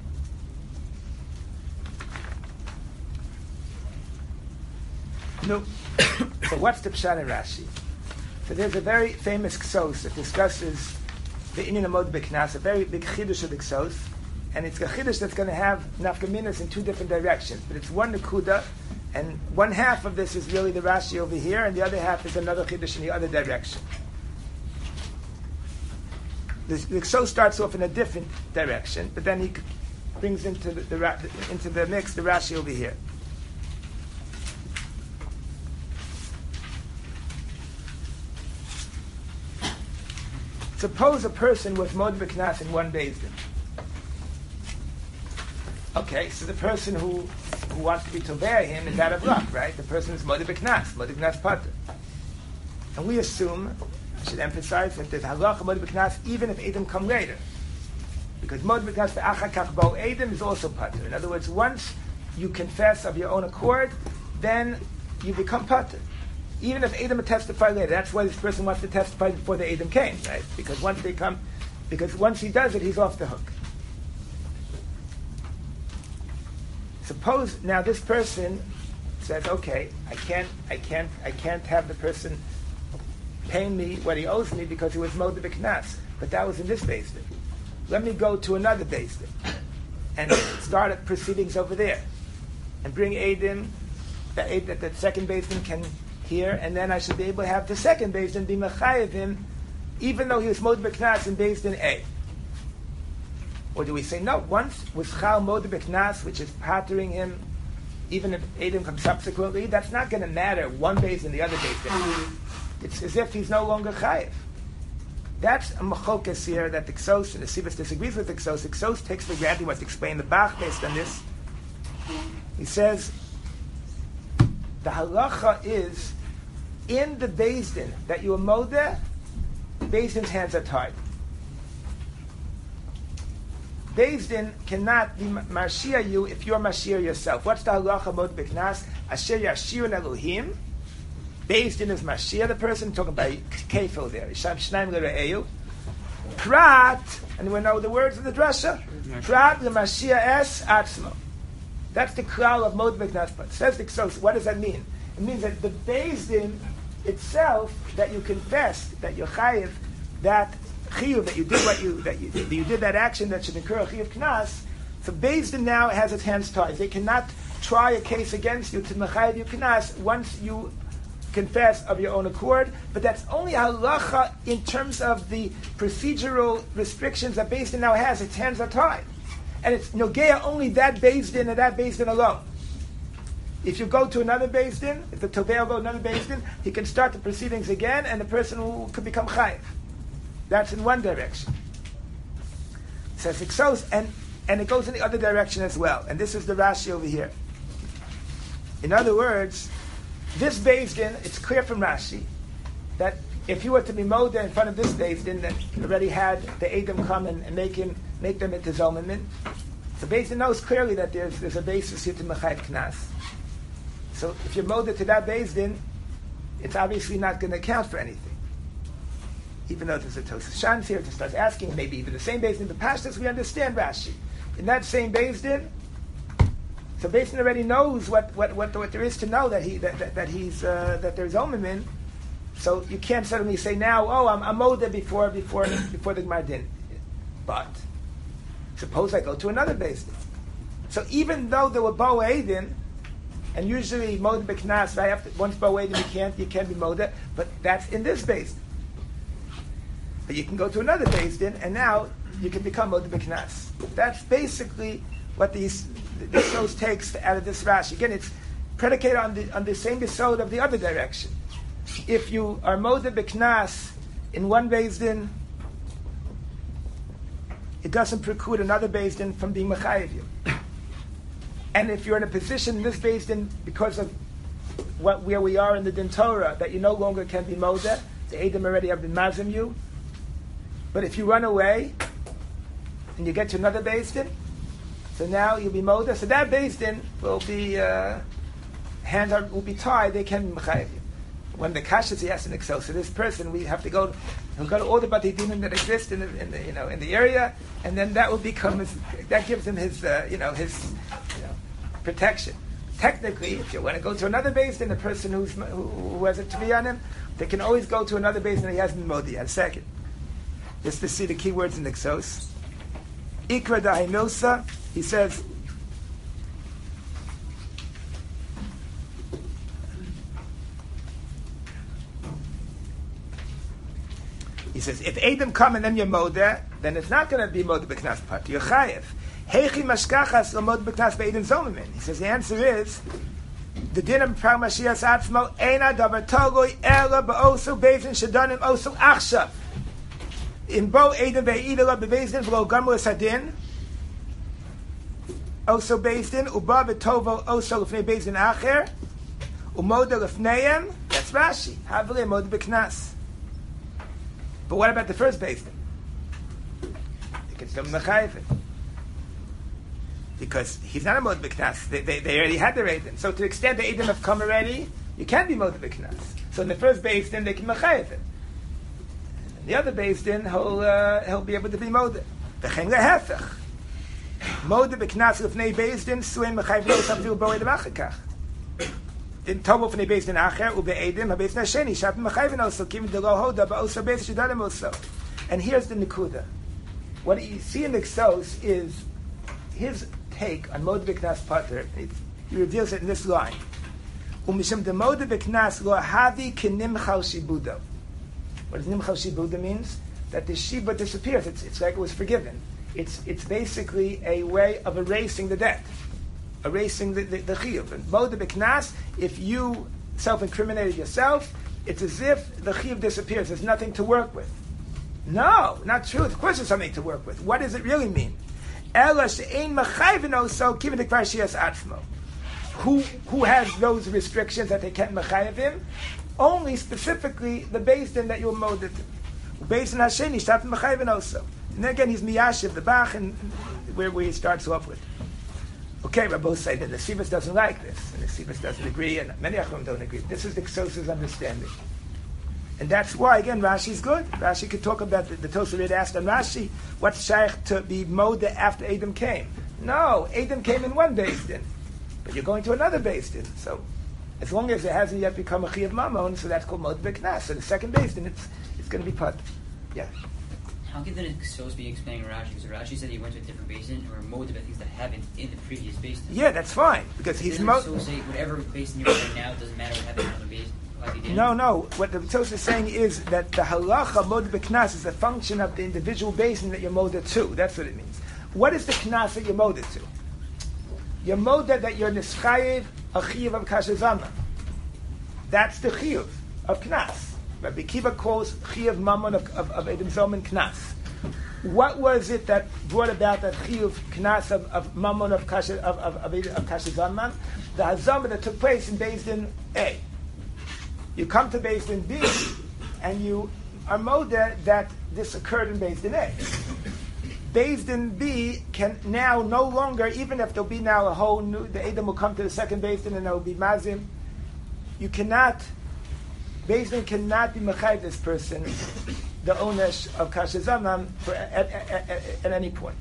No. So what's the Pshat in Rashi? So there's a very famous Ksos that discusses the Inyan of Modeh B'Knas, a very big Chiddush of the Ksos, and it's a Chiddush that's going to have nafkaminas in two different directions, but it's one Nakuda, and one half of this is really the Rashi over here, and the other half is another Chiddush in the other direction. The, the Ksos starts off in a different direction, but then he brings into the, the into the mix the Rashi over here. Suppose a person was Modeh B'Knas in one Beis Din. Okay, so the person who, who wants to be Tovei him is out of luck, right? The person is Modeh B'Knas, Modeh B'Knas Pater. And we assume, I should emphasize, that there's halacha Modeh B'Knas even if Eidim come later. Because Modeh B'Knas Ve'achar Kach Bo Eidim is also Pater. In other words, once you confess of your own accord, then you become Pater. Even if Eidim testify later, that's why this person wants to testify before the Eidim came, right? Because once they come, because once he does it, he's off the hook. Suppose now this person says, "Okay, I can't, I can't, I can't have the person paying me what he owes me because he was Modeh B'Knas, but that was in this Beis Din. Let me go to another Beis Din and start proceedings over there, and bring Eidim that that the second Beis Din can." Here, and then I should be able to have the second Beis Din be mechayev him, even though he was Modeh B'Knas in Beis Din A. Or do we say no? Once was Chal Modeh B'Knas, which is pattering him, even if Eidim comes subsequently, that's not going to matter. One Beis Din, the other Beis Din. It's as if he's no longer chayev. That's a machokes here that the Ksos and the Sivas disagrees with the Ksos. The Ksos takes for granted what's explained the Bach based on this. He says the halacha is, in the Beis Din that you are Modeh, Beis Din's hands are tied. Beis Din cannot be Marshia you if you're Marshia yourself. What's the halacha Modeh B'Knas? Asher Yashirun Elohim. Beis Din is Marshia the person, talking about Kefil there. Isham Shnaim L'Re'eu. Prat, and we know the words of the drasha. Prat L'Marshia Es Atzmo. That's the klal of Modeh B'Knas. But says the Ksos, what does that mean? It means that the Beis Din itself, that you confess that you're chayiv, that chiyuv, that you did what you that you, that you did that action that should incur a chiyuv knas. So Beis Din now has its hands tied. They cannot try a case against you to mechayiv you knas once you confess of your own accord. But that's only halacha in terms of the procedural restrictions that Beis Din now has. Its hands are tied, and it's nogea only that Beis Din and that Beis Din alone. If you go to another Beis Din, if the Tovei will go to another Beis Din, he can start the proceedings again, and the person who could become chayiv. That's in one direction. It says Iksos, and and it goes in the other direction as well. And this is the Rashi over here. In other words, this Beis Din, it's clear from Rashi that if you were to be Modeh in front of this Beis Din that already had the Eidim come and, and make him make them into Zolmamin, the Beis Din knows clearly that there's there's a basis here to mechayev knas. So if you're Modeh to that Beis Din, it's obviously not going to account for anything. Even though there's a Tosas Shans here, it starts asking, maybe even the same Beis Din, the Pashtas, we understand Rashi. In that same Beis Din, so Beis Din already knows what, what, what, what there is to know that he that, that, that he's uh, that there's Omemin. So you can't suddenly say now, oh, I'm, I'm Modeh before before before the Gemar Din. But suppose I go to another Beis Din. So even though there were Bo Eidin, and usually Moda B'Knas, right after once Bo Eidin you can't you can't be Moda, but that's in this Beis Din. But you can go to another Beis Din, and now you can become Moda B'Knas. That's basically what these this shows takes out of this Rashi. Again, it's predicated on the on the same yesod of the other direction. If you are Moda B'Knas in one Beis Din, it doesn't preclude another Beis Din from being Mechayev you. And if you're in a position in this Beis Din because of what where we are in the Din Torah that you no longer can be Moda, the Edom already have been Mazim you. But if you run away and you get to another Beis Din, so now you'll be Moda. So that Beis Din will be uh, hands are, will be tied. They can be Mechayev you. When the Kasha is yes and Excel, so this person we have to go. He'll go to all the Bati Dinim that exist in the, in the you know in the area, and then that will become his, that gives him his uh, you know his you know, protection. Technically, if you want to go to another Beis Din, the person who's who, who has a Tvi on him, they can always go to another Beis Din that he hasn't Modi yet. Second, just to see the key words in the Ksos. Ikra Da'inosa, he says. He says, if Edom come and then you're Moda, then it's not going to be Moda B'Knas part. You're Chayev. Heichi Mashkachas or Moda B'Knas Be'edom Zomamin. He says, the answer is, the din of Prag Mashiach Atzmo, Eina Davar Togoi, Ela Ba'osu Beizin Shadonim Osu Achshav. In Bo Edom Be'idela Be'beizin V'lo Gamur Sadin, Osu Beizin, Uba B'Tovo Osu L'fnei Beizin Acher, Umoda L'fneihem, that's Rashi. Havli Moda B'Knas. But what about the first Beis Din? They can still mechayev it. Because he's not a Moed B'Knas. They, they, they already had their Eidim. So to the extent the Eidim have come already, you can be Moed B'Knas. So in the first Beis Din, they can mechayev it. In the other Beis Din, he'll, uh, he'll be able to be Moed. V'chein lehefech. Moed B'Knas l'fnei Beis Din, suin mechayev lo samfiu bo'ed v'achakach. In Tovo from the Beis Din Acher, Ube Edim, HaBeis Din Hasheni, Shapim Mechayvin also, Kim Delo Hoda, Ba'osa Beis Shidalim also. And here's the Nikuda. What you see in the Ksos is his take on Moed B'Knas Pater. He reveals it in this line. Umishim de Moed B'Knas lo havi kinimchal shibudo. What does nimchal shibudo means? That the shiba disappears. It's, it's like it was forgiven. It's, it's basically a way of erasing the debt. Erasing the, the, the chiyuv. And Moed B'Knas, if you self-incriminated yourself, it's as if the chiyuv disappears. There's nothing to work with. No, not true. Of course there's something to work with. What does it really mean? Ela she'ein mechayvin oso kivin dekvar shias atzmo. Who who has those restrictions that they can't mechayev him? Only specifically the Beis Din that you're molded to. Beis Din Hasheni shtat mechayvin oso. And then again he's miyashiv the Bach and where, where he starts off with. Okay, Rabbi say that the Sivas doesn't like this, and the Sivas doesn't agree, and many Achim don't agree. This is the Ksos' understanding. And that's why, again, Rashi's good. Rashi could talk about the, the Tosafot asked on Rashi, what's shaykh to be Moda after Edom came? No, Edom came in one Beis Din, but you're going to another Beis Din. So, as long as it hasn't yet become a Chiyav Mamon, so that's called Moda B'Knas. So the second Beis Din, it's, it's going to be put. Yeah. How can the Ksos be explaining Rashi? Because Rashi said he went to a different Beis Din, or Moda things that happened in the previous Beis Din. Yeah, that's fine, because he's Moda. Moda. So say whatever Beis Din you're in now, it doesn't matter what happened in another Beis Din. Like No, no. What the Tosafot is saying is that the halacha Moda B'Knas is a function of the individual Beis Din that you're Moda to. That's what it means. What is the Knas that you're Moda to? You're Moda that you're Nischayev a Chiyuv of Kasher Zama. That's the Chiyuv of Knas. Rabbi Kiva calls Chiyuv Mammon of, of, of Edom Zoman Knas. What was it that brought about that Chiyuv Knas of, of Mammon of Kasher of, of, of, of Kasher Zaman? The Hazama that took place in Beis Din A. You come to Beis Din B, and you are moda that this occurred in Beis Din A. Beis Din B can now no longer, even if there'll be now a whole new, the Edom will come to the second Beis Din and there will be Mazim. You cannot, Beis Din cannot be mechayev this person, the onesh of Kasher Zaman, for at, at, at, at any point.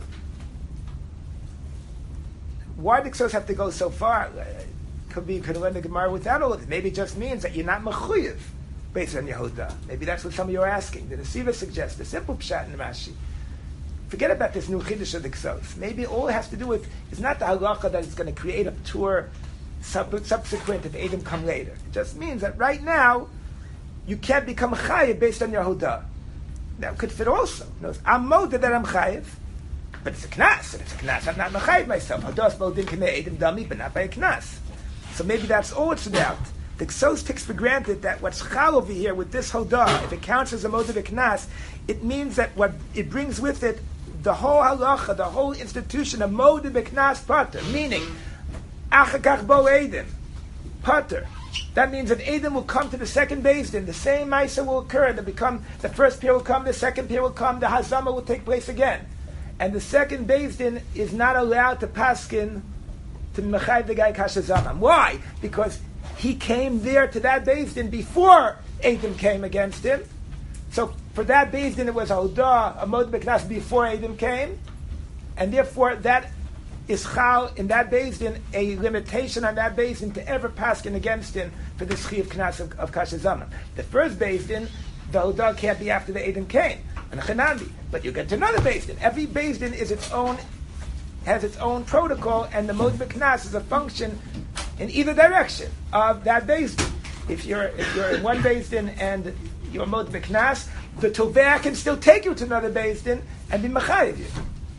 Why do Ksos have to go so far? Could be, could learn the Gemara without all of it. Maybe it just means that you're not mechuyev based on Yehuda. Maybe that's what some of you are asking. The Nesiva suggests the simple pshat in Rashi. forget about this new chiddush of the Ksos. Maybe all it has to do with is not the halacha that it's going to create a tour sub- subsequent if Edom come later. It just means that right now you can't become chayiv based on your hodah. That could fit also. Knows, I'm moda that I'm chayiv, but it's a knas. If it's a knas, I'm not mechayiv myself. Hodah bodin k'mei Edom dami, but not by a knas. So maybe that's all it's about. The Ksos takes for granted that what's chal over here with this hodah, if it counts as a moda v'knas, it means that what it brings with it the whole halacha, the whole institution of moda v'knas pater, meaning achakach bo Edom pater. That means that Edom will come to the second Beis Din, the same Maisa will occur. They become the first pair will come, the second pair will come, the Hazama will take place again, and the second Beis Din is not allowed to paskin to mechayiv the guy kashazamam. Why? Because he came there to that Beis Din before Edom came against him. So for that Beis Din it was a hodah, a mod b'knas before Edom came, and therefore that is chal in that Beis Din a limitation on that Beis Din to ever paskin against him for the schiyuv knas of, of kashazamam. The first Beis Din, the hodah can't be after the Edom came, and chanami. But you get to another Beis Din. Every Beis Din is its own, has its own protocol, and the mod b'knas is a function in either direction of that Beis Din. If you're if you're in one Beis Din and you're mod b'knas, the tovea can still take you to another Beis Din and be mechayiv you.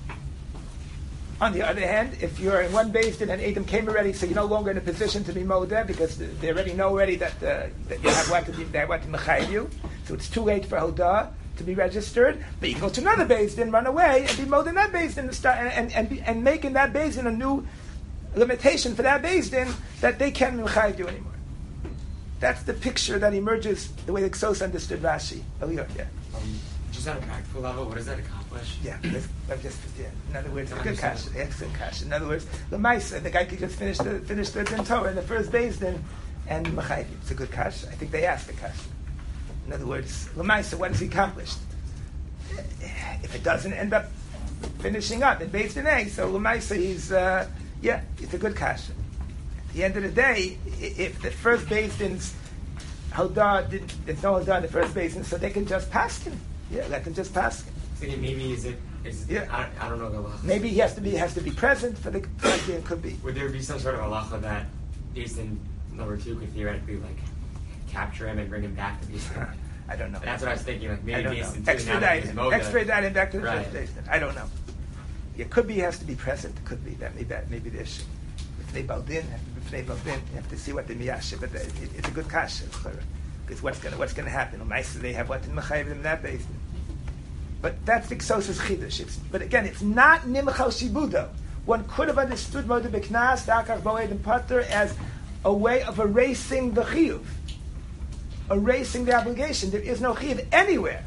On the other hand, if you're in one Beis Din and Edom came already, so you're no longer in a position to be modeh because they already know already that, uh, that you have what to be, they want to mechayiv you. So it's too late for hodah to be registered. But you can go to another Beis Din, run away, and be modeh in that Beis Din and start and and and, be, and make in that Beis Din a new limitation for that Beis Din that they can't mechayiv you anymore. That's the picture that emerges the way the Ksos understood Rashi. Eliyah, yeah. Um, just at a practical level, what does that accomplish? Yeah, that's, that's just yeah. In other words, a good kash, excellent kash. In other words, the Maisa, the guy could just finish the finish the Din Torah in the first Beis Din and mechayiv. It's a good kash. I think they asked the kash. In other words, the Maisa, what has he accomplished? If it doesn't end up finishing up in Beis Din A, so the Maisa, he's uh, yeah, it's a good kash. At the end of the day, if the first Beis Din's hodah didn't, there's no hodah in the first Beis Din, so they can just pass him. Yeah, let them just pass him. Thinking maybe is it is Yeah. I, I don't know the halacha. Maybe he has to be has to be present for the first Din. Could be. Would there be some sort of halacha that Beis Din number two could theoretically like capture him and bring him back to Beis Din? I don't know. That's what I was thinking. Like I maybe don't Beis know. Din two now that Extradite he's him. moda. Extradite him back to the Right. first Beis Din. I don't know. It could be he has to be present. It could be that maybe that maybe the issue. If they baldin, if they baldin, you have to see what the miyasha. But it, it, it's a good kasha. Because what's going what's going to happen? Nice they have what in mechayiv in that Beis Din. But that's the Ksos' chidush. It's, but again, it's not nimchal shibudo. One could have understood moda b'knas, da'akach bo'ed and pater as a way of erasing the chiyuv, erasing the obligation. There is no chiyuv anywhere.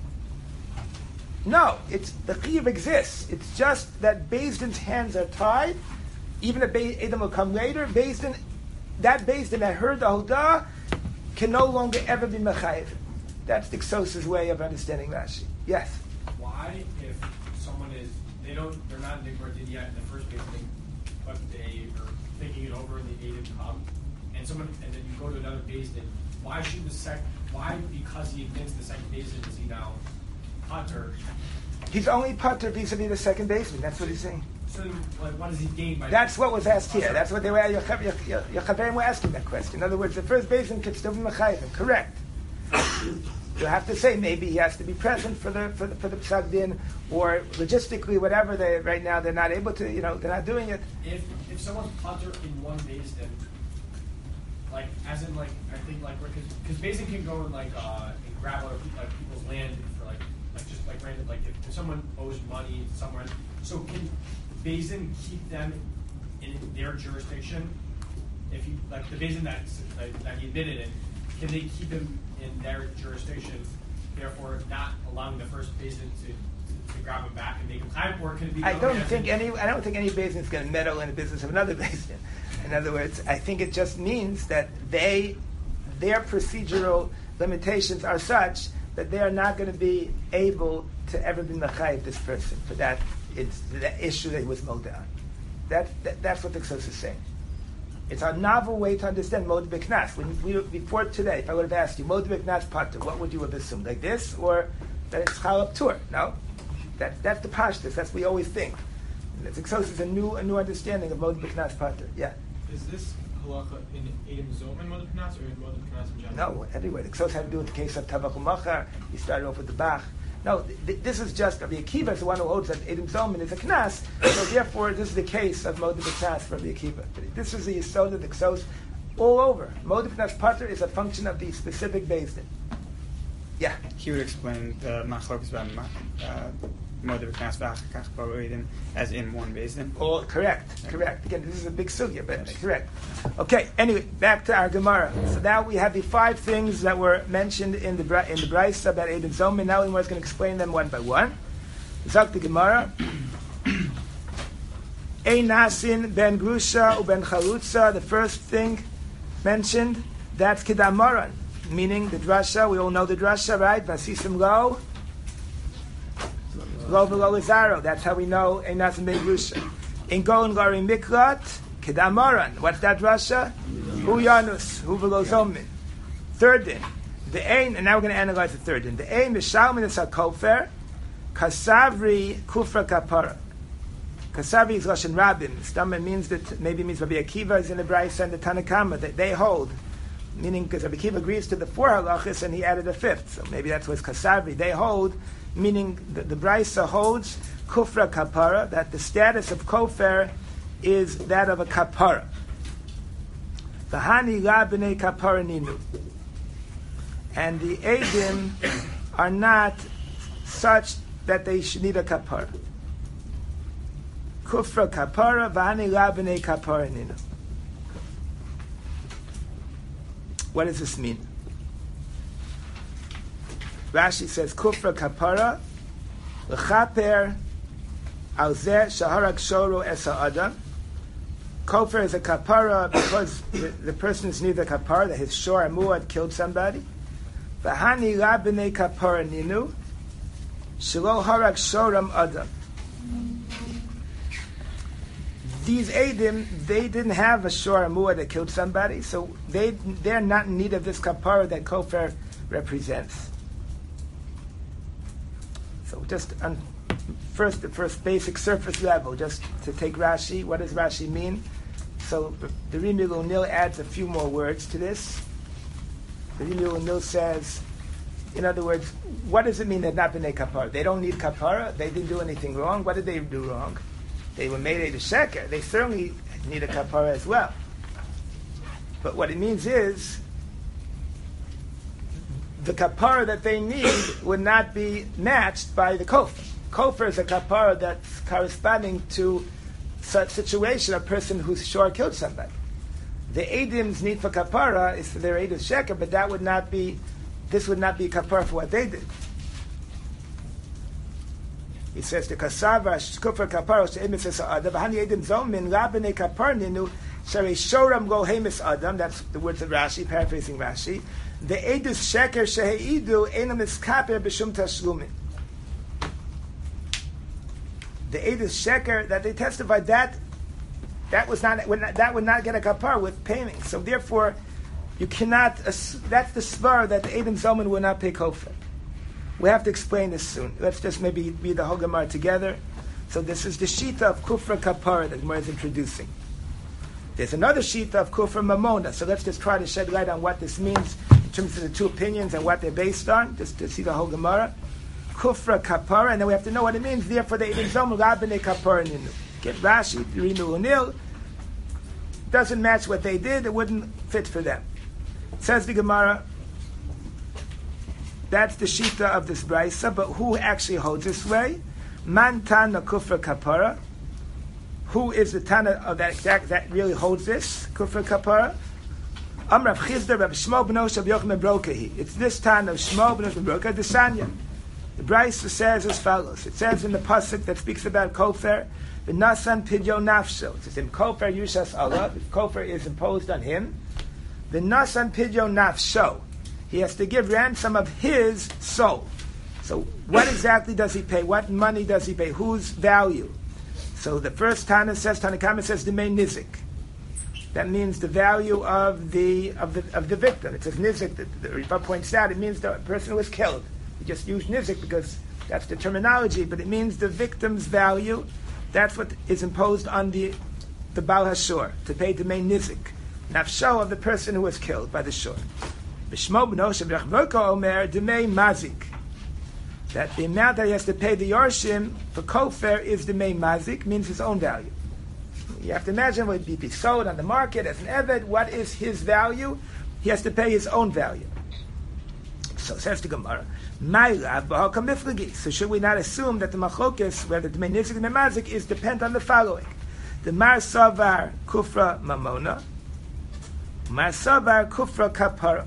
No, it's the chiyuv exists. It's just that Beis Din's hands are tied. Even if Beis Edom will come later, Beis Din, that Beis Din that heard the hodah can no longer ever be mechayiv. That's the Ksos' way of understanding Rashi. Yes. Why, if someone is, they don't, they're not nigmarted yet in the first Beis Din, but they are thinking it over and they Edom come, and someone, and then you go to another Beis Din, why should the sec, why, because he admits the second Beis Din, is he now pater? He's only pater vis-a-vis the second Beis Din. That's what he's saying. So, like, what does he gain by That's what was asked here. That's what they were. Your chaverim were asking that question. In other words, the first Beis Din could still be mechayiv. Correct. You have to say maybe he has to be present for the for the for the psak din, or logistically, whatever. They right now they're not able to. You know, they're not doing it. If if someone's pater in one Beis Din, like as in like I think like because Beis Din can go and like uh, and grab other people, like people's land for like like just like random like if, if someone owes money to someone, so can Beis Din keep them in their jurisdiction? If you like the Beis Din that that he admitted in, can they keep him in their jurisdiction, therefore not allowing the first Beis Din to, to, to grab him back and make him time, or can it be? I don't think any. I don't think any Beis Din is going to meddle in the business of another Beis Din. In other words, I think it just means that they, their procedural limitations are such that they are not going to be able to ever be mechayiv this person for that. It's the issue that he was moda on. That, that that's what the Ksos is saying. It's a novel way to understand Mod B'Knas. When we, before today, if I would have asked you, Mod B'Knas Pater, what would you have assumed? Like this, or that it's Chalab Tur? No? That, that's the pashtus. That's what we always think. The Ksos is a new, a new understanding of Mod B'Knas Pater. Yeah. Is this halacha in Edom Zom and Mod B'Knas or in Mod B'Knas in general? No, everywhere. The Ksos had to do with the case of Tavach Umachar. He started off with the Bach. No, th- th- this is just, Rabbi Akiva is the one who holds that Edom Zoman is a Knas, so therefore this is the case of Mod B'Knas for Rabbi Akiva. This is the Yisod of the Ksos all over. Mod B'Knas Pater is a function of the specific Beis Din. Yeah. He would explain the Machlokes uh Mod B'Knas V'Achakach Baru'edin as in one Beis Din. All correct, correct. Again, this is a big sugya, but correct. Okay. Anyway, back to our Gemara. So now we have the five things that were mentioned in the in the Brisa about Edom Zomin. Now we're going to explain them one by one. Zok the Gemara. Ein Nasin ben Grusha u ben Chalutza. The first thing mentioned, that's Kedamaran, meaning the drasha. We all know the drasha, right? Vasisim lo. Lo v'lo izaro. That's how we know Ein Nasin ben Grusha. In Goin Gari Miklat, Kedamaran. What's that drasha? Hu Yanus, Hu v'lo Zomin. Third din. The Ein, and now we're going to analyze the third din. The Ein Mishalmin is HaKofer, Kasavri Kufra Kapara. Kasavri is Lashon Rabim. Stammen means that, maybe means Rabbi Akiva is in the Brisa and the Tanakama, that they hold. Meaning, because Rabbi Akiva agrees to the four halachas and he added a fifth. So maybe that's what's Kasavri. They hold, meaning the, the Brisa holds Kufra Kapara, that the status of Kofer is that of a Kapara. V'hani la b'nei Kapara ninu. And the Eidim are not such that they should need a Kapara. Kufra Kapara, v'hani la b'nei Kapara ninu. What does this mean? Rashi says, Kufra Kapara, l'chaper al zeh shaharak shoro es ha'adam. Kofer is a kapara because the, the person is neither kapara, that his shor amuad killed somebody. V'hani la b'nei kapara ninu, shelo harak shoram adam. These Eidim, they didn't have a shor amuad that killed somebody, so they, they're not in need of this kapara that Kofer represents. So just on first, the first basic surface level, just to take Rashi, what does Rashi mean? So the Rimi Lunil adds a few more words to this. The Rimi Lunil says, in other words, what does it mean that not b'nei kapara? They don't need kapara. They didn't do anything wrong. What did they do wrong? They were made a sheker. They certainly need a kapara as well. But what it means is, the kapara that they need would not be matched by the kofer. Kofer is a kapara that's corresponding to such situation, a person who's sure killed somebody. The Edim's need for kapara is for their Edim sheker, but that would not be, this would not be kapara for what they did. He says, the kasava, kufar kapara, she'emis ha'adam, v'hani Edim zomin, rabbenei kapar ninu, shere shoram go hemis adam, that's the words of Rashi, paraphrasing Rashi. The Edus sheker sheheidu, enam iskaper b'shum tashlumin. The Edus sheker that they testified that that was not, would not that would not get a kapar with paying. So therefore, you cannot. Uh, that's the svar that the Edom Zoman will not pay kofer. We have to explain this soon. Let's just maybe read the whole Gemara together. So this is the shita of kufra kapara that Gemara is introducing. There's another shita of kufra mamona. So let's just try to shed light on what this means in terms of the two opinions and what they're based on, just to see the whole Gemara. Kufra kapara, and then we have to know what it means. Therefore, the Edom Zoman rabbenei kapara ninu. Get Rashi, Rinu Unil. Doesn't match what they did. It wouldn't fit for them. Says the Gemara. That's the shita of this brisa, but who actually holds this way? Man Tana Kufra Kapara. Who is the Tana of that that, that really holds this Kufra Kapara? Am Rav Chizda Rav Shmo B'no Shav Yochanan Brokahi. It's this Tana of Shmo B'no Shav Brokahi, the Sanya. The brisa says as follows. It says in the pasuk that speaks about Kofer, the Nasan Pidyo Nafsho. It says in Kofer Yushas Allah. If Kofer is imposed on him, the Nasan Pidyo Nafsho. He has to give ransom of his soul. So what exactly does he pay? What money does he pay? Whose value? So the first Tana says, Tanakama says the main nizik. That means the value of the of the of the victim. It says nizik. The, the Rifa points out it means the person who was killed. He just used nizik because That's the terminology, but it means the victim's value. That's what is imposed on the the Baal Hashor, to pay Demei Nizik, nafsho of the person who was killed by the shore. B'shmo b'no shevrach v'ko omer Demei Mazik. That the amount that he has to pay the Yarshim for Kofer is Demei Mazik, means his own value. You have to imagine what would be sold on the market as an Eved. What is his value? He has to pay his own value. So says the Gemara, so should we not assume that the Machokes, whether the Nizik and the Mazik, is depend on the following? The Mar Savar Kufra Mamona, Mar Savar Kufra Kapara.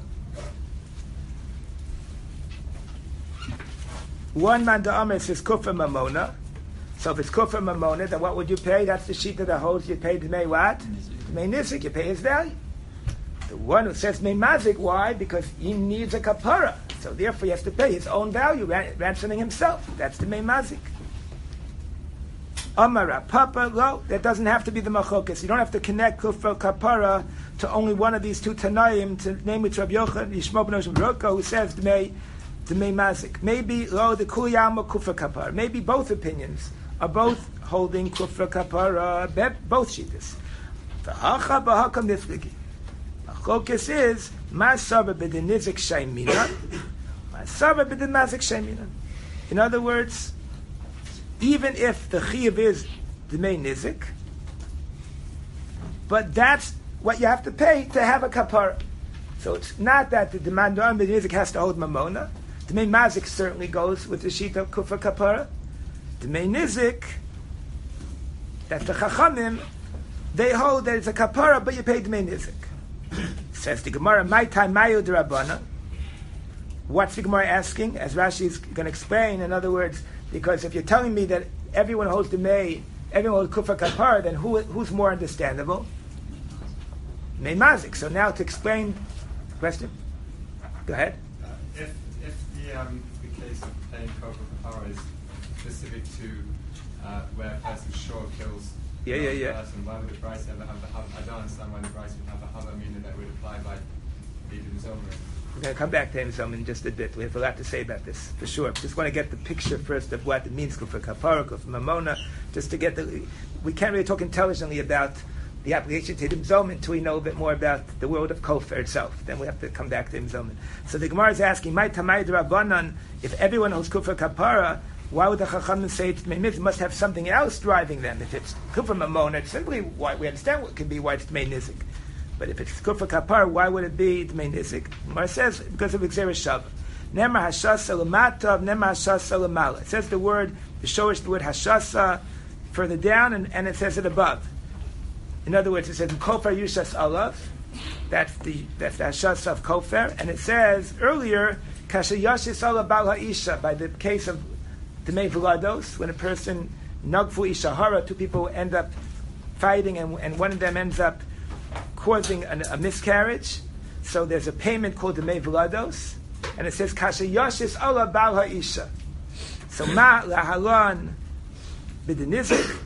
One man the Amr says Kufra Mamona. So if it's Kufra Mamona, then what would you pay? That's the sheet that holds you pay the May what? The May Nizik, you pay his value. The one who says May Mazik, why? Because he needs a kapara. So therefore he has to pay his own value, ran- ransoming himself. That's the May Mazik. Amara, Papa, lo, that doesn't have to be the Machokes. You don't have to connect Kufra Kapara to only one of these two Tanaim, to name it Rabbi Yochanan, Yishmo ben Roko, who says the May, the May Mazik. Maybe, lo, the Kuliyama Kufra Kapara. Maybe both opinions are both holding Kufra Kapara, both Shitas. V'hacha b'haka mifligi. Machokes is Masaba b'din Nizik Shaiminan, Masaba b'din Mazik Shaiminan. In other words, even if the Chiyuv is Demei Nizik, but that's what you have to pay to have a kapara. So it's not that the demand on the Nizik has to hold Mamona. Demei Mazik certainly goes with the sheet of Kufa Kapara. Demei Nizik, that's the Chachamim, they hold that it's a kapara, but you pay Demei Nizik. Says the Gemara, my time, mayu derabana. What's the Gemara asking? As Rashi is going to explain, in other words, because if you're telling me that everyone holds the May, everyone holds Kufa Kapara, then who, who's more understandable? May Mazik. So now to explain the question, go ahead. Uh, if if the um, the case of paying Kufa Kapara is specific to uh, where a person sure kills Yeah, yeah, yeah. person, why would the price ever have the hub? I don't understand why the price would have a hub, meaning that would apply by Edom Zomer. We're going to come back to him in just a bit. We have a lot to say about this, for sure. Just want to get the picture first of what it means for kapara, for mamona, just to get the... We can't really talk intelligently about the application to Edom Zomer until we know a bit more about the world of Kofer itself. Then we have to come back to Edom Zomer. So the Gemara is asking, "My tamay d'Rabbanan, if everyone holds Kufa Kapara, why would the Chachamim say it's Tmei Nizik? Must have something else driving them. If it's Kufa Mamona, it's simply why we understand what could be why it's Tmei Nizik. But if it's Kufa Kapar, why would it be Tmei Nizik? Gemara says because of Gzeira Shava. Nemar Hashasa L'matav, Nemar Hashasa L'mala. It says the word, the shorish the word Hashasa further down, and, and it says it above. In other words, it says Kofer Yushas Alav. That's the that's the Hashasa of Kofer, and it says earlier Kasha Yashis Alav Bal Ha'isha, by the case of Demei Vlados, when a person Nagfu Ishahara, two people end up fighting, and, and one of them ends up causing an, a miscarriage. So there's a payment called Demei Vlados, and it says Kasha Yashis Alav Bal Ha'isha. So Ma Lahalan B'dinizik,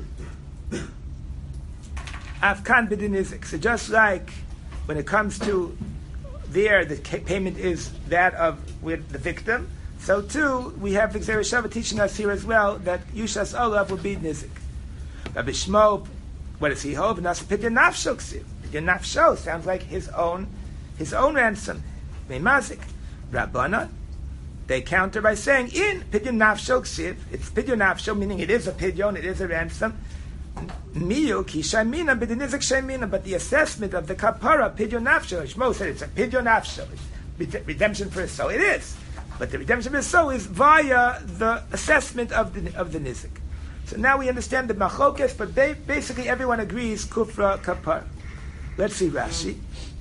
Afkan B'dinizik. So just like when it comes to there, the payment is that of with the victim. So too, we have the Gzeira Shava teaching us here as well that Yushas Olav will be Nizik. Rabbi Shmo, what does he hold? Nasa Pidyon Nafsho Ksiv. Pidyon Nafsho sounds like his own, his own ransom. Meimazik. Rabbana, they counter by saying, in Pidyon Nafsho Ksiv, it's Pidyon Nafsho, meaning it is a Pidyon, it is a ransom. Miyu ki Shamina B'dinizik Shamina, but the assessment of the Kapara, Pidyon Nafsho, Shmo said it's a Pidyon Nafsho, it's redemption for his soul. It is. But the redemption of his soul is via the assessment of the of the nizik. So now we understand the machokes, but they, basically everyone agrees kufra kapar. Let's see Rashi.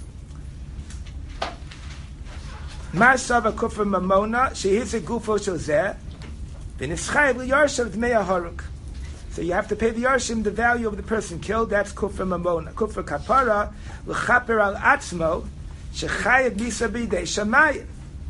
Mar sava kufra mamona shehizik gufo shozeh v'nischayv liyarshav dmei haruk. So you have to pay the yarshim the value of the person killed. That's kufra mamona. Kufra kapara l'chaper al atzmo shechayev misa b'idei shamayim.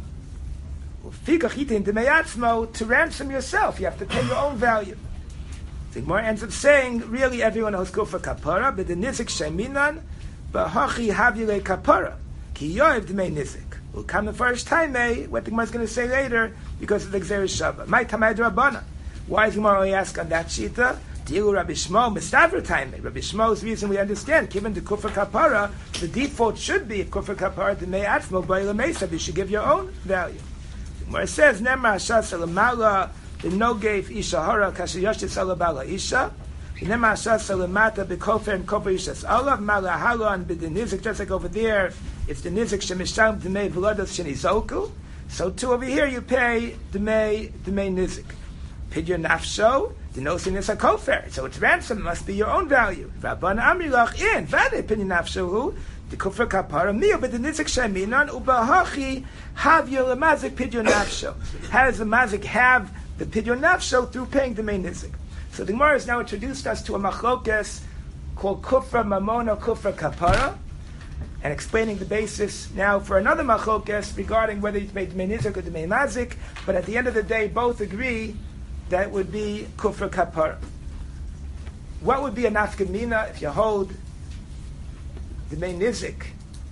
To ransom yourself, you have to pay your own value. The Gemara ends up saying, really, everyone knows kufa kapara, but the nizik sheminan, but hachi havile kapara. Ki yoiv d'mei nizik. Will come the first time, eh? What the Gemara is going to say later, because of the Gzeres Shabbat. My Tamei D'Rabbana. Why is Gemara only ask on that shita? Dilu Rabbi Shmo Mistavra time. Rabbi Shmo's reason we understand, given the Kufra Kapara, the default should be Kufra Kapara D'mei Atzmo B'Olam Meisav. You should give your own value. The Gemara says, Nemar Ashas Elamala the gave Isha Hara Kasher Yoshis Alabala Isha. Nemar Ashas Elamata B'Kofer and Kofer Ishas Alav Mala Halon B'Denizik. Just like over there, it's the Nizik Shemisham D'mei V'Lodas Shenizoku. So too over here you pay D'mei D'mei Nizik. Pidyon Nafsho. The notion is a kofer, so its ransom must be your own value. Rabban Amrilach in Vade Pidyon Nafsho the Kufra Kapara Mio, but the Nizik Sheminan Ubahachi have your Mazik Pidyon Nafsho. How does the Mazik have the Pidyon Nafsho? Through paying the main Nizik. So the Gemara has now introduced us to a machlokes called Kufra Mamona Kufra Kapara, and explaining the basis now for another machlokes regarding whether you made the main Nizik or the main Mazik. But at the end of the day, both agree that would be Kufra Kapara. What would be a nafkamina if you hold the main nizik?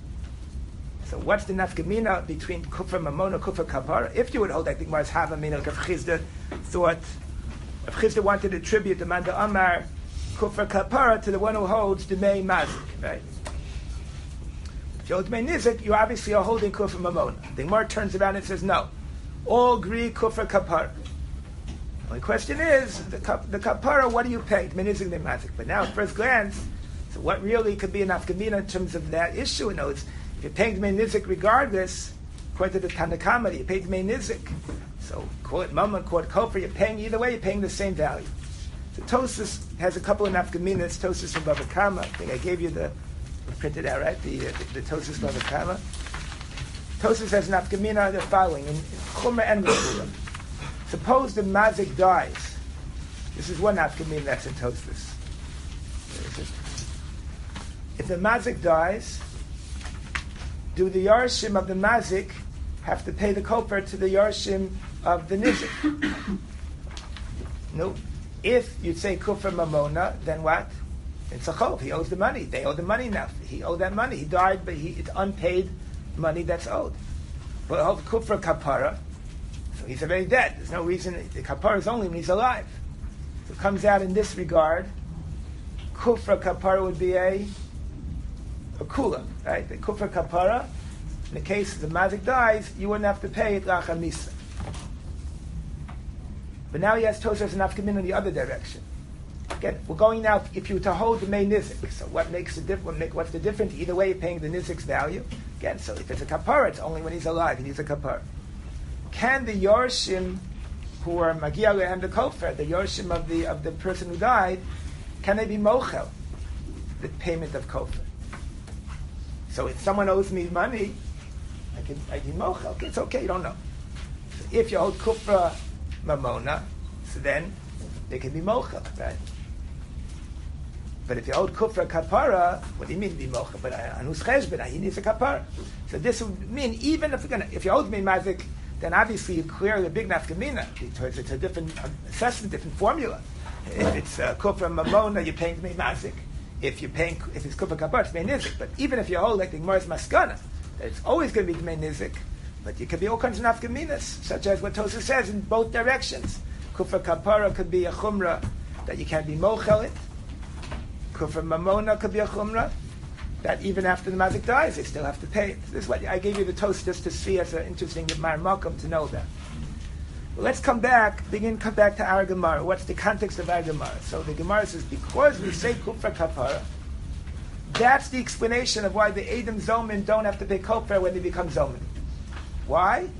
So what's the nafkamina between Kufra Mamona and Kufra Kapara? If you would hold, I think Mars Havamina, like if Chizda thought, if Chizda wanted to attribute the Manda Amar Kufra Kapara to the one who holds the main mazik, right? If you hold the main nizik, you obviously are holding Kufra Mamona. The Gemara turns around and says, no. All agree Kufra Kapara. The only question is, the, the kapara, what do you pay? Menizik the mazik. But now, at first glance, so what really could be an afkamina in terms of that issue? You know, it's, if you're paying the menizik regardless, according to the Tanakama, you pay the menizik. So, call it mama, call it kofer, you're paying either way, you're paying the same value. So Tosfos has a couple of nafkaminas, Tosfos from Bava Kama. I think I gave you the, printed out, right? The, uh, the, the Tosfos Bava Kama. Tosfos has nafkamina, the following, in, in Chumrah and Rechura. Suppose the mazik dies. This is one nafkamina that's in Tosfos. If the mazik dies, do the yarshim of the mazik have to pay the koper to the yarshim of the nizik? No. If you say kufar mamona, then what? It's a chov. He owes the money. They owe the money now. He owed that money. He died, but he, it's unpaid money that's owed. But hold kufar kapara. So he's already dead. There's no reason. The kapara is only when he's alive. So it comes out in this regard. Kufra kapara would be a a kula, right? The kufra kapara. In the case of the mazik dies, you wouldn't have to pay it lachamisa. But now he has Tosfos and nafkamin in the other direction. Again, we're going now. If you were to hold the main nizik, so what makes the difference? What's the difference? Either way, you're paying the nizik's value. Again, so if it's a kapara, it's only when he's alive. He needs a kapara. Can the yorshim who are magia lehem the kofer, the yorshim of the of the person who died, can they be mochel the payment of kofer? So if someone owes me money, I can I can mochel. It's okay. You don't know. So if you hold kufra mamona, so then they can be mochel, right? But if you hold kufra kapara, what do you mean to be mochel? But anus cheshbon, he needs a kapara. So this would mean even if you're gonna, if you hold me mazik, then obviously you clear the big nafkamina because it's a different assessment, different formula. If it's uh, kufra mamona, you're paying me mazik. If you're paying, if it's kufra kapara, it's main nizik. But even if you hold like the Gemara's maskana, it's always going to be main nizik. But you could be all kinds of nafkaminas, such as what Tosfos says in both directions. Kufra kapara could be a chumrah that you can't be mochel it. Kufra mamona could be a chumrah that even after the mazik dies, they still have to pay it. This is what I gave you the toast just to see as an interesting marmakum to know about. Well, let's come back, begin come back to our Gemara. What's the context of our Gemara? So the Gemara says, because we say kufra kapara, that's the explanation of why the Edom Zomin don't have to pay kofar when they become Zomin. Why?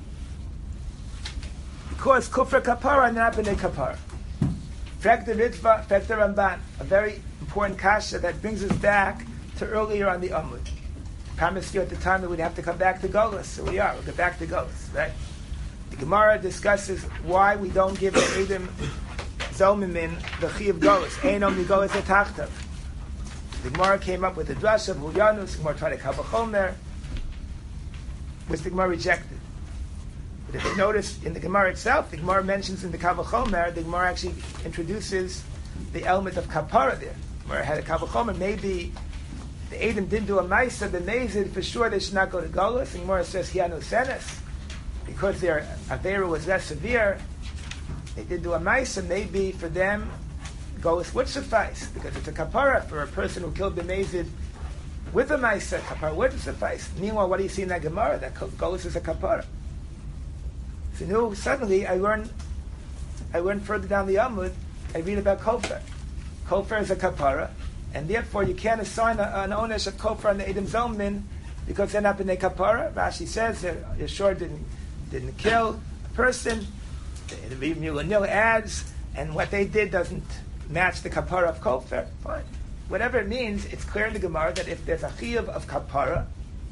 Because kufra kapara and not b'nei kapara. Frek the Ritva, Frek the Ramban, a very important kasha that brings us back to earlier on the Amud. Promised you at the time that we'd have to come back to Golos, so we are. We'll get back to Golos, right? The Gemara discusses why we don't give the Edom Zomimin the Chi of Golos. Einom mi Golos etachtav. The Gemara came up with a drasha of Hulyanus. The Gemara tried to cover Chomer, which the Gemara rejected. But if you notice in the Gemara itself, the Gemara mentions in the Kavah Chomer, the Gemara actually introduces the element of kapara there. The Gemara had a Kavah Chomer. Maybe the Edom didn't do a Maisa, the Mazid, for sure they should not go to Golus. And Gemara says, Hianu Senes, because their Avera was less severe, they did do a Maisa, maybe for them, Golus would suffice, because it's a kapara for a person who killed the Mazid with a Maisa, kapara would suffice. Meanwhile, what do you see in that Gemara? That Golus is a kapara. So now, suddenly, I learn, I learn further down the Amud, I read about Kofar. Kofar is a kapara, and therefore you can't assign a, an ownersh of Kofar on the Edom Zolmin because they're not b'nei kapara. Rashi says that Yeshua didn't didn't kill a person. The Mulanil adds, and what they did doesn't match the kapara of Kofar. Fine, whatever it means, it's clear in the Gemara that if there's a chiyuv of kapara,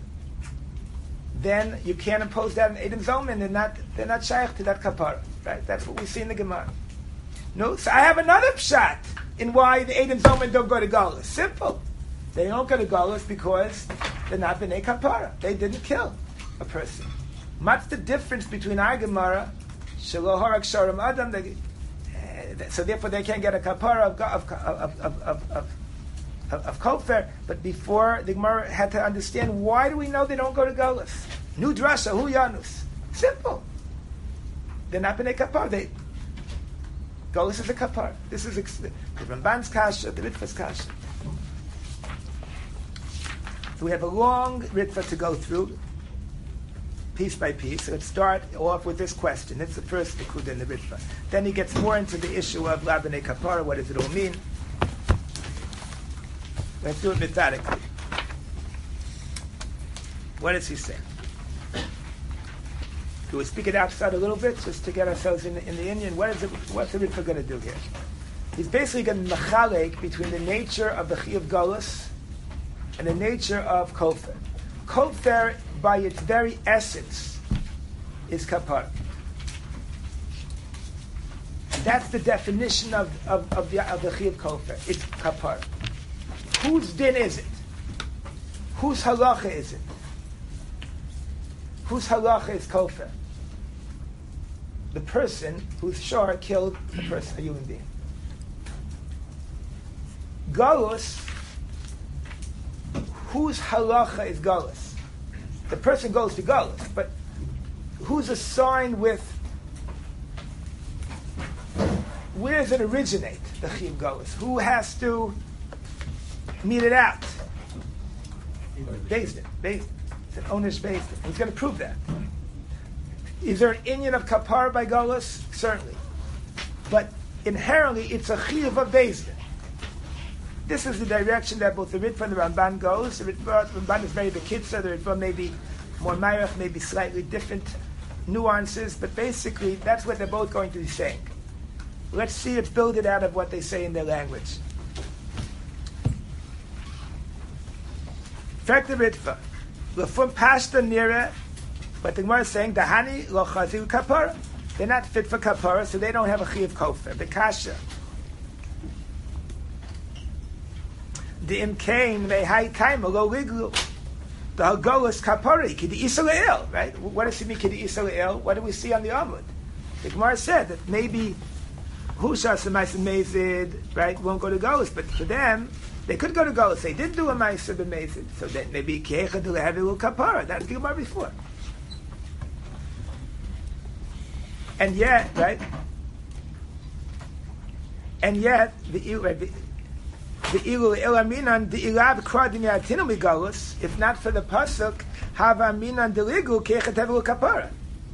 then you can't impose that on Edom Zolmin. They're not they're not shaykh to that kapara. Right? That's what we see in the Gemara. No, so I have another pshat in why the Edom Zolmin don't go to Golus. Simple. They don't go to Golus because they're not b'nei kapara. They didn't kill a person. What's the difference between our Gemara, Shelo Harak Sharam Adam, they, uh, so therefore they can't get a kapara of of of of of, of, of, of Kofar, but before the Gemara had to understand why do we know they don't go to Golus? Nu drasha, hu yanus. Simple. They're not b'nei kapara. They Golus is a kapar. This is ex- the Ramban's kasha, the Ritva's kasha. So we have a long Ritva to go through, piece by piece. So let's start off with this question. It's the first Nikuda in the Ritva. Then he gets more into the issue of La B'nei Kapara. What does it all mean? Let's do it methodically. What does he say? Do we speak it outside a little bit just to get ourselves in, in the Indian? What is it, what's the Ritva going to do here? He's basically going to machalek between the nature of the Chiyuv Golus and the nature of Kofar. Kofar, by its very essence, is kapar. That's the definition of, of, of the of the Chiyuv Kofar. It's kapar. Whose din is it? Whose halacha is it? Whose halacha is Kofar? The person whose shor killed a person, a human being. Golus, whose halacha is Golus? The person goes to Golus, but who's assigned with, where does it originate, the Chiyuv Golus? Who has to meet it out? Beis Din. Beis Din. It's an owner's Beis Din. He's going to prove that. Is there an inyan of kapar by Golus? Certainly. But inherently, it's a chiyuv of Beis Din. This is the direction that both the Ritva and the Ramban goes. The Ritva, the Ramban is very bekitza. The Ritva may be more mayach, maybe slightly different nuances, but basically, that's what they're both going to be saying. Let's see it build it out of what they say in their language. Fact the Ritva. Lefum pashta nira. But the Gemara is saying, Dahani lo chaziu kapara. They're not fit for kapara, so they don't have a chiyuv kofar. Bekasha. The imkain mehai kaima lo liglu. The hagolus kapari kidi Yisrael, right? What does it mean kidi Yisrael? What do we see on the Amud? The Gemara said that maybe Hushas the Ma'aseh Mezid, right, won't go to Golus, but for them, they could go to Golus. They did do a Ma'aseh Mezid, so that maybe Keicha do have a little kapara. That's the Gemara before. And yet, right? And yet, the the ilu elaminan the ilab kradim yatinu migalus. If not for the pasuk, have aminan deligu kechatevu kapara.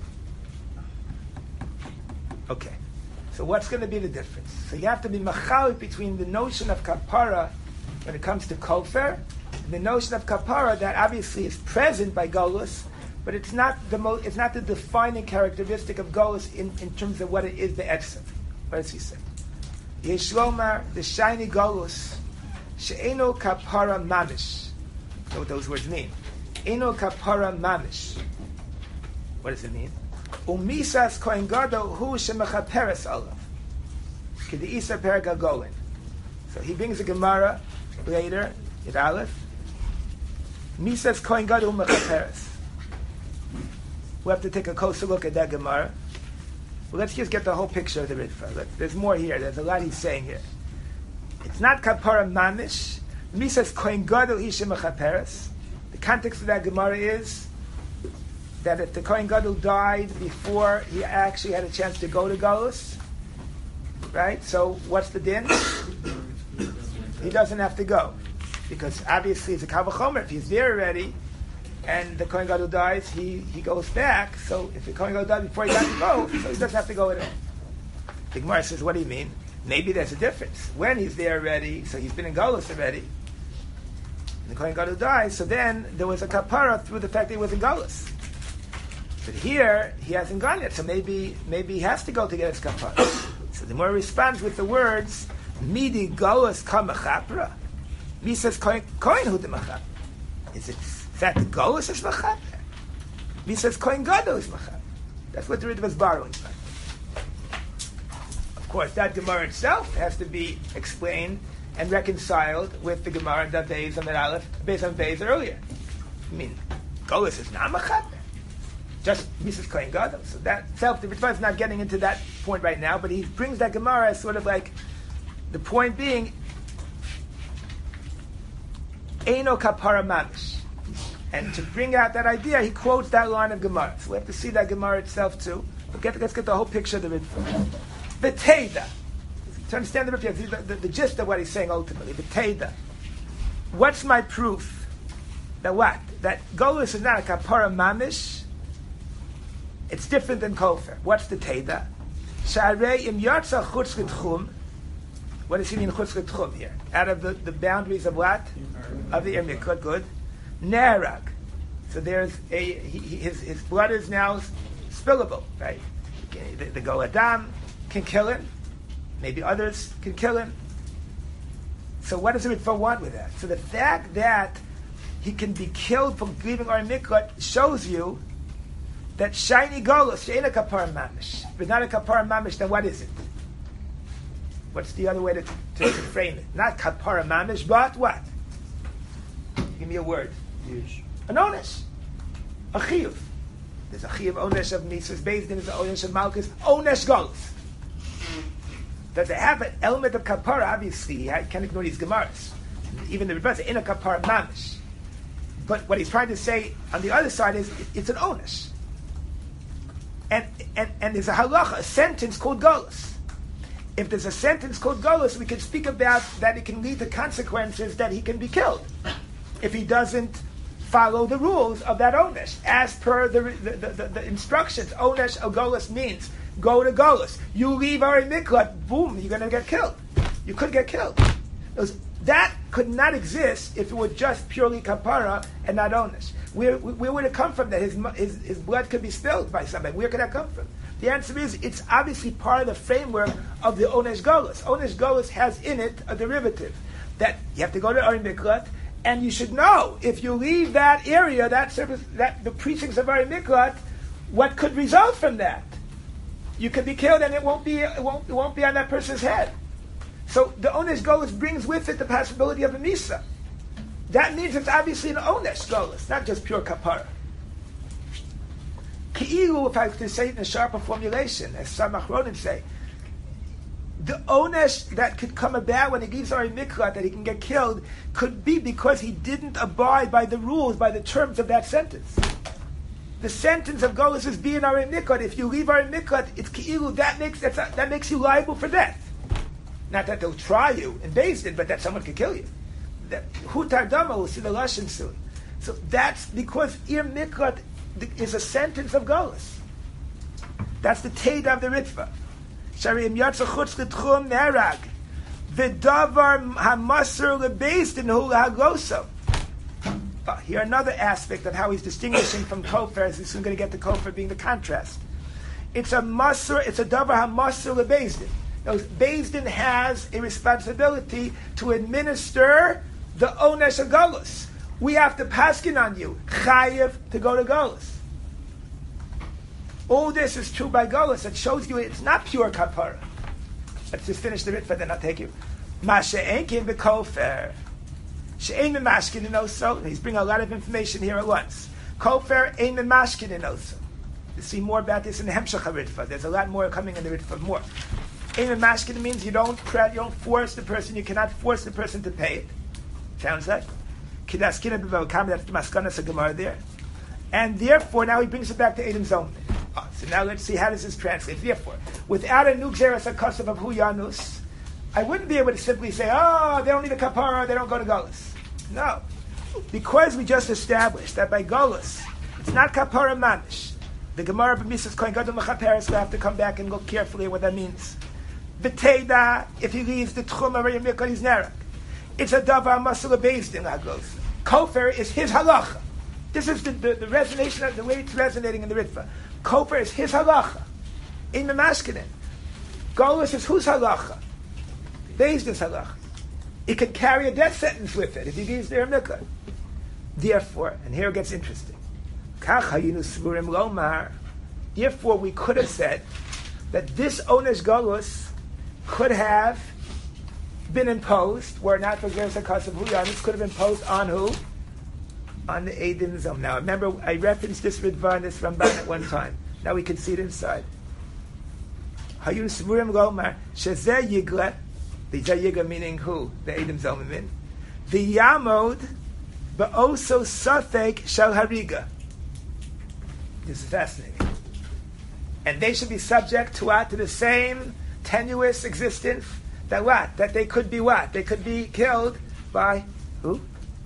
Okay, so what's going to be the difference? So you have to be machalik between the notion of kapara when it comes to kofar, and the notion of kapara that obviously is present by Golus. But it's not the mo- it's not the defining characteristic of Golus in, in terms of what it is the etzem. What does he say? Yeshlomar, the shiny Golus, she'eno kapara mamish. Know what those words mean? Eno kapara mamish. What does it mean? Umisas kohen gadol hu shemechaperes olav. K'di isa peragagolin. So he brings a Gemara later, Yud Aleph. Misas kohen gadol mechaperes. We have to take a closer look at that Gemara. Well, let's just get the whole picture of the Ritva. There's more here. There's a lot he's saying here. It's not kapara mamish, Me says Kohen Gadol Isha Mechaperes. The context of that Gemara is that if the Kohen Gadol died before he actually had a chance to go to Galus, right? So what's the din? He doesn't have to go, because obviously it's a Kal V'chomer. If he's there already, and the Kohen Gadol dies, he, he goes back. So if the Kohen Gadol died before he got to go, so he doesn't have to go at all. The Gemara says, what do you mean? Maybe there's a difference. When he's there already, so he's been in Galus already, and the Kohen Gadol dies, so then there was a kapara through the fact that he was in Galus. But here, he hasn't gone yet, so maybe maybe he has to go to get his kapara. So the Gemara responds with the words, Midi Galus ka mechapra. Mi says, Kohen hu de mechapra. Is it that the Galus is mechapra? Mi says, Kohen Gadol is mechapra. That's what the Ritva is borrowing from. Of course, that Gemara itself has to be explained and reconciled with the Gemara that Beis and that Aleph, based on Beis earlier. I mean, Galus is not mechapra. Just Missus Kohen Gadol. So that self, the Ritva is not getting into that point right now, but he brings that Gemara as sort of like, the point being, Eino kapara mamish. And to bring out that idea, he quotes that line of Gemara. So we have to see that Gemara itself too. But get, let's get the whole picture of the Ritva. V'teida. To understand the Ritva, the, the, the gist of what he's saying ultimately. V'teida. What's my proof? That what? That Golus is not a kapara mamish. It's different than Kofer. What's the Teda? Sha'arei im yatsa chutz l'tchum. What does he mean chutz l'tchum here? Out of the, the boundaries of what? Of the Ir Miklat. Good. Nerag. So there's a he, he, his his blood is now spillable, right? The, the Gol Adam can kill him. Maybe others can kill him. So what does the Ritva want with that? So the fact that he can be killed for leaving Ir Miklat shows you that shiny Golus, she ain't a kapar mamish. If it's not a kapar mamish, then what is it? What's the other way to, to, to frame it? Not kapar mamish, but what? Give me a word. An onesh. A chiyuv. There's a chiyuv onesh of Mises, Beis Din is an onesh of Malkus, onesh Golus. Does it have an element of kapara? Obviously, I can't ignore these Gemaras. Even the Rebbe in a kapar mamish. But what he's trying to say on the other side is, it, it's an onesh. And, and and there's a halacha, a sentence called Golus. If there's a sentence called Golus, we can speak about that it can lead to consequences that he can be killed if he doesn't follow the rules of that onesh. As per the the, the, the, the instructions, onesh or Golus means go to Golus. You leave Ir Miklat, boom, you're going to get killed. You could get killed. Those, that could not exist if it were just purely kapara and not onesh. Where, where would it come from that his, his, his blood could be spilled by somebody? Where could that come from? The answer is, it's obviously part of the framework of the Onesh Golus. Onesh Golus has in it a derivative that you have to go to Ir Miklat, and you should know, if you leave that area, that surface, that the precincts of Ir Miklat, what could result from that? You could be killed, and it won't be it won't, it won't be on that person's head. So the Onesh Golus brings with it the possibility of a Misa. That means it's obviously an Onesh Golus, not just pure kapara. Ki'ilu, if I could say it in a sharper formulation, as some Achronim say, the Onesh that could come about when he gives Ir Miklat, that he can get killed, could be because he didn't abide by the rules, by the terms of that sentence. The sentence of Golus is being Ir Miklat. If you leave Ir Miklat, it's Ki'ilu, that makes, that's, that makes you liable for death. Not that they'll try you in Beis Din, but that someone could kill you. Hutar Dama, we'll see the Lashon soon. So that's because Ir Miklat is a sentence of Golus. That's the Teda of the Ritva. Sharim Yatsa Chutz L'Tchum Nerag V'Davar HaMasur L'Beis Din Hu L'Hagoso. Here another aspect of how he's distinguishing from Kofer, as he's soon going to get to Kofer being the contrast. It's a Masur, it's a Davar HaMasur L'Beis Din. Now, Beis Din has a responsibility to administer the Onesh of Golus. We have to paskin on you, chayiv, to go to Golus. All this is true by Golus. It shows you it's not pure kapara. Let's just finish the Ritva, then I'll take you. Masha enkin b'kofer. She'ein m'mashkin in also. He's bringing a lot of information here at once. Kofer ein m'mashkin in also. You'll see more about this in the Hemshech Ritva. There's a lot more coming in the Ritva more. Ein m'mashkin means you don't, you don't force the person, you cannot force the person to pay it. Sounds like. Kidaskina b'vavakam, that's the maskanas of Gemara there. And therefore, now he brings it back to Edom Zoman. Oh, so now let's see, how does this translate? Therefore, without a new Xeris HaKasav of Huyanus, I wouldn't be able to simply say, oh, they don't need a kapara, they don't go to Golus. No. Because we just established that by Golus, it's not kapara mamish. The Gemara b'misas kohen gadol mechaperes, we have to come back and look carefully at what that means. V'teida, if he leaves the tchum of Yom Mikol, he's nerak. It's a davar masala based in Agos. Kofer is his halacha. This is the, the, the resonation, the way it's resonating in the Ritva. Kofer is his halacha. In the Mashkinen. Golus is whose halacha? Based is halacha. It could carry a death sentence with it if he leaves the Yom Mikol. Therefore, and here it gets interesting. Therefore, we could have said that this owner's Golus could have been imposed, were not for Xeris HaKasav Huyanus, could have been imposed on who? On the Edom Zoman. Now, remember, I referenced this Ritva and this Ramban at one time. Now we can see it inside. Hayun Smurim Lomar, Shezeh Yigle, the Yigle meaning who? The Edom Zoman mean. The Yamod, Ba'oso Safek Shal Hariga. This is fascinating. And they should be subject to what? To the same tenuous existence that what? That they could be what? They could be killed by who?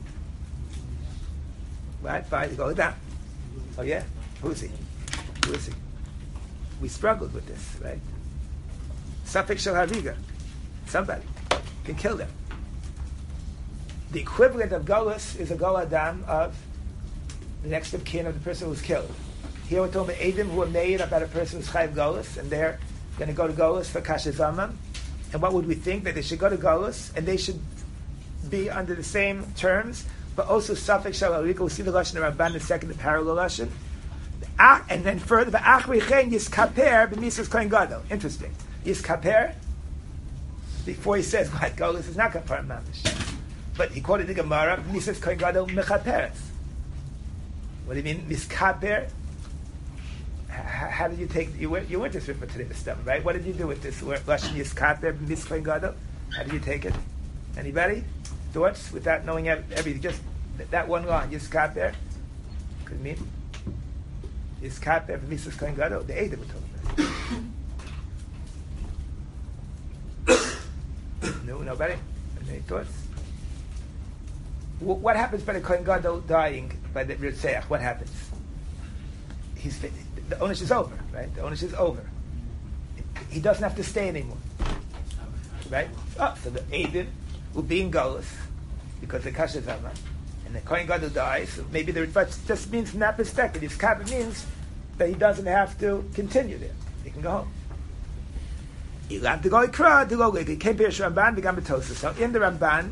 What? By the Goladam. Oh yeah? Who is he? Who is he? We struggled with this, right? Safek Shel Hariga. Somebody can kill them. The equivalent of Golus is a Goladam of the next of kin of the person who was killed. Here we're talking about Edom who are made about a person who's Chayiv Golus, and they're going to go to Golus for Kasha Zamam. And what would we think? That they should go to Golus, and they should be under the same terms, but also Safek Shel Hariga. We'll see the Lashon of Ramban in a second, the parallel Lashon. And then further, V'achri chen yiskaper b'misas kohen gadol. Interesting. Yiskaper, before he says what, Golus is not kapar mamish. But he quoted the Gemara, b'misas kohen gadol mechaperes. What do you mean, miskaper? How did you take, you went, you went this river today, Mister Stubborn, right? What did you do with this word, Lashon yiskaper b'misas kohen gadol? How did you take it? Anybody? Thoughts? Without knowing everything, just that one line, yiskaper, could mean yiskaper b'misas kohen gadol, the Edom we're talking about. No, nobody? Any thoughts? What happens by the Kohen Gadol dying by the Ritzeach? What happens? He's the ownership is over, right? The ownership is over. He doesn't have to stay anymore, right? Oh, so the Edom will be in Golus because the Kasha Zama, and the Kohen Gadol dies. So maybe the Ritzeach just means from that perspective. His kappa means that he doesn't have to continue there. He can go home. So in the Ramban,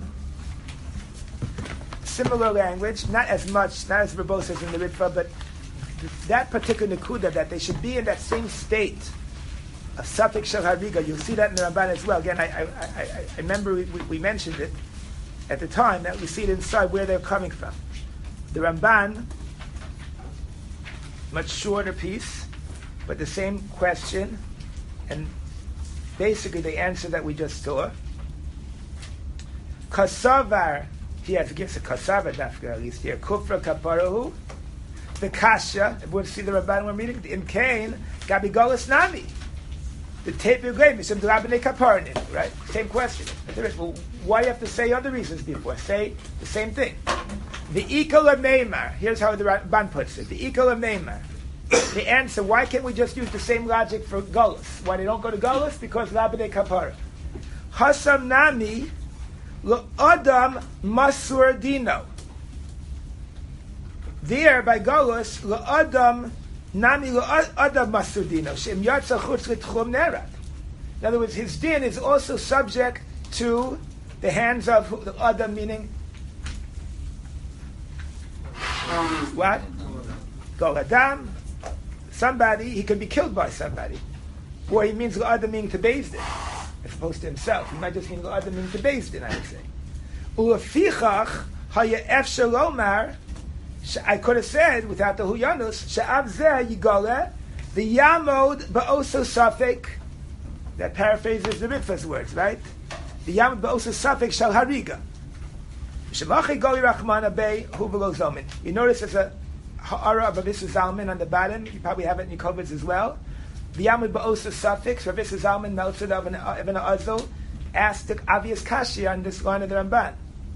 similar language, not as much, not as verbose as in the Ritva, but that particular Nakuda, that they should be in that same state of Safek Shel Hariga. You'll see that in the Ramban as well. Again, I, I, I, I remember we, we mentioned it at the time, that we see it inside where they're coming from. The Ramban, much shorter piece, but the same question, and basically the answer that we just saw. Kasavar, he has gives a kasavar dafka at least here. Kufra kaparahu, the kasha. We'll see the Rabban we're reading. In Cain, gabi golas nami. The tape you gave me some drabane kaparnim. Right? Same question. Well, why do you have to say other reasons before? Say the same thing. The ikol of Neymar. Here's how the Rabban puts it. The ikol of Neymar. The answer, why can't we just use the same logic for Golus? Why they don't go to Golus? Because Labadei Kapara. Hasam Nami Lo Adam Masur Dino. There by Golus, Lo Adam Nami Lo Adam Masur Dino. Shem Yatsa Chutz L'Tchum Nerat. In other words, his din is also subject to the hands of the Adam, meaning what? Gol Adam. Somebody, he could be killed by somebody. Or he means L'Adam meaning to Beis Din, as opposed to himself. He might just mean L'Adam meaning to Beis Din, I would say. U'lefichach haya efshar lomar, I could have said, without the Huyanus, she'av zeh yigoleh, the yamod ba'oso safek, that paraphrases the Ritva's words, right? The yamod ba'oso safek shal hariga. Shemachi Goli Rachmana Bey Hu V'lo Zomin. You notice there's a ha'ara of Rav Issa Zalman on the bottom. You probably have it in your covers as well. V'yamud ba'osa suffix. Rav Issa Zalman melted of an Ibn Azul asked the obvious kashi on this line of the Ramban.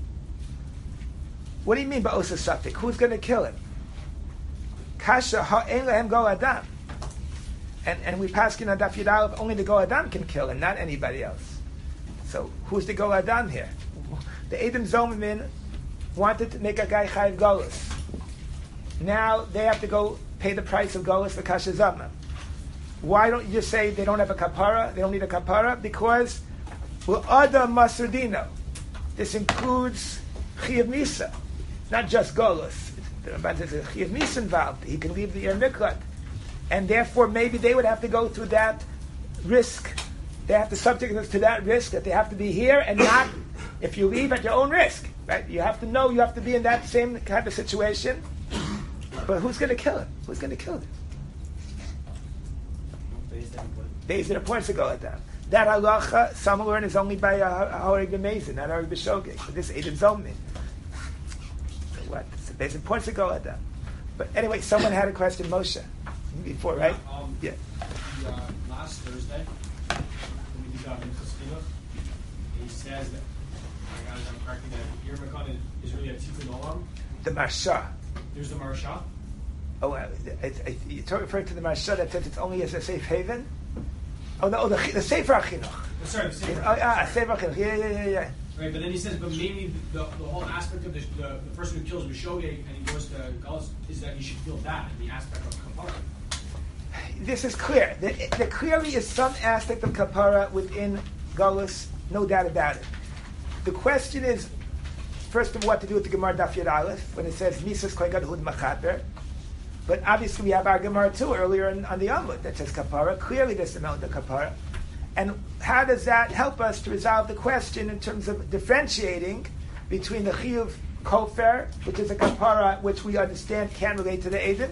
What do you mean ba'osa suffix? Who's going to kill him? Kasha ha'en lehem go adam. And and we pass in on Daf Yud Aleph, only the go adam can kill him, not anybody else. So who's the go adam here? The Edom Zomin wanted to make a guy chayiv golus. Now they have to go pay the price of golus for kasha zama. Why don't you just say they don't have a kapara? They don't need a kapara because well, adam masurdino. This includes chiyav misa, not just golus. But there's a chiyav misa involved. He can leave the yer miklat, and therefore maybe they would have to go through that risk. They have to subject us to that risk that they have to be here and not if you leave at your own risk. Right? You have to know you have to be in that same kind of situation. But who's going to kill him? Who's going to kill him? Beis Din points to go at that. That halacha, some learn, is only by a Horig B'Mezin, not Horig B'Shogeg. But this Edom Zomin. So what? So Beis Din points to go at that. But anyway, someone had a question, Moshe, before, right? Yeah. Um, yeah. The, uh, last Thursday, when we did Daven Cheskila, he says that, I guys, I'm correcting that here, Mekan is really a Tikkun Olam. The Marsha. There's the Marsha. Oh, uh, it, it, you're talking- referring to the Marsha that says it's only as a safe haven? Oh, no, oh, the, the Sefer HaChinuch. Sorry, the Sefer Oh, ah, Sefer HaChinuch, yeah, yeah, yeah, yeah. Right, but then he says, but maybe the, the whole aspect of the, the, the person who kills Mishogeg and he goes to Galus is that he should feel that in the aspect of Kapara. This is clear. There, there clearly is some aspect of kapara within Galus, no doubt about it. The question is, first of all, what to do with the Gemara Daf Yud Aleph when it says Misas Kohen Gadol Hud Machaper. But obviously, we have our Gemara too earlier in, on the Amud that says kapara. Clearly, there's a note of kapara. And how does that help us to resolve the question in terms of differentiating between the Chiyuv Kofer, which is a kapara which we understand can relate to the Edom,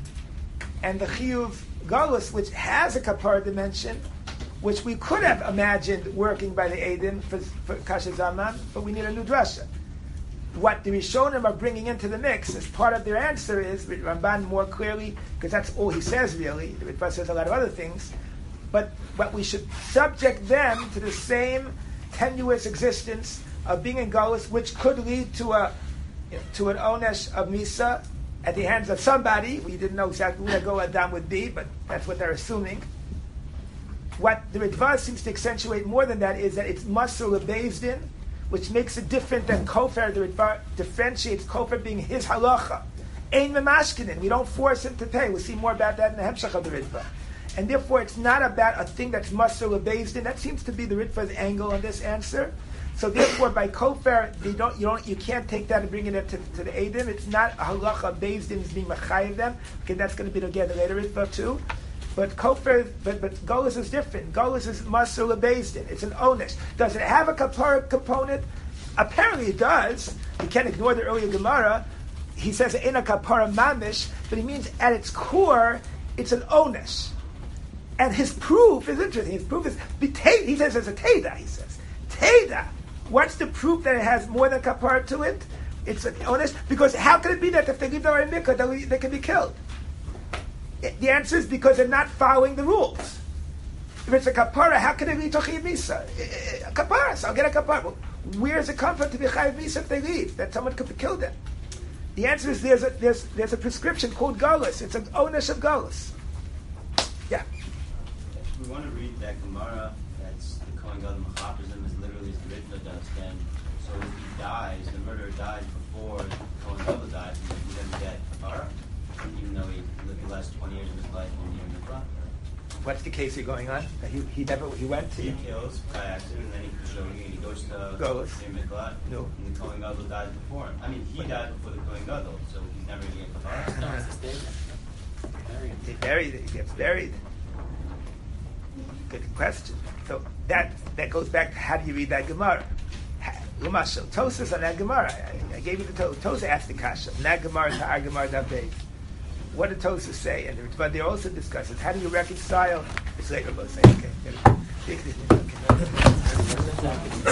and the Chiyuv Galus, which has a kapara dimension, which we could have imagined working by the Edom for, for Kasha Zaman, but we need a new drasha. What the Rishonim are bringing into the mix as part of their answer is, Ramban more clearly, because that's all he says really, the Ritva says a lot of other things, but what we should subject them to the same tenuous existence of being in Galus, which could lead to a to an onesh of Misa at the hands of somebody. We didn't know exactly who that go Adam would be, but that's what they're assuming. What the Ritva seems to accentuate more than that is that it's Masur Beis Din, which makes it different than Kofer. The Ritva differentiates Kofer being his halacha. Ein memashkinin. We don't force him to pay. We'll see more about that in the Hemshach of the Ritva. And therefore, it's not about a thing that's Masur Beis Din. That seems to be the Ritva's angle on this answer. So therefore, by Kofer, you don't, you don't, you can't take that and bring it to, to the Edom. It's not a halacha Beis Din is being machayev them. Okay, that's going to be together later Ritva too. But Kofer, but but Golus is different. Golus is Masur Beis Din. It's an onesh. Does it have a kapara component? Apparently, it does. You can't ignore the earlier Gemara. He says in a kapara mamish, but he means at its core, it's an onesh. And his proof is interesting. His proof is he says it's a teda. He says teda. What's the proof that it has more than kapara to it? It's an onesh because how can it be that if they leave their mikvah, they, they can be killed? It, the answer is because they're not following the rules. If it's a kapara, how can it lead to chayiv misa? A kapara, so I'll get a kapara. Well, where does it come from to be chayiv misa if they leave? That someone could kill them. The answer is there's a there's there's a prescription called galus. It's an onesh of galus. Yeah. If we want to read that Gemara, that's the Kohen Gadol Machapers him as literally as the Ritva does, then so if he dies, the murderer dies before Kohen Gadol dies, and he doesn't get kapara, even though he lived the last twenty years of his life in the Mikvah. What's the case you're going on? He he never he went to He kills by accident, and then he Khashoggi, and he goes to Goes. Mikvah, No. and the Kohen Gadol dies before him. I mean, he died before the Kohen Gadol, so he's never going to get kapara. He buried it. He gets buried. Good question. So that that goes back to how do you read that Gemara? Lumashal Tosas on that Gemara. I, I gave you the Tosas. Tosas asked the kasha. That Gemara to our Gemara Dabbei. What did Tosas say? And but they also discusses how do you reconcile. It's later. We'll say okay. okay.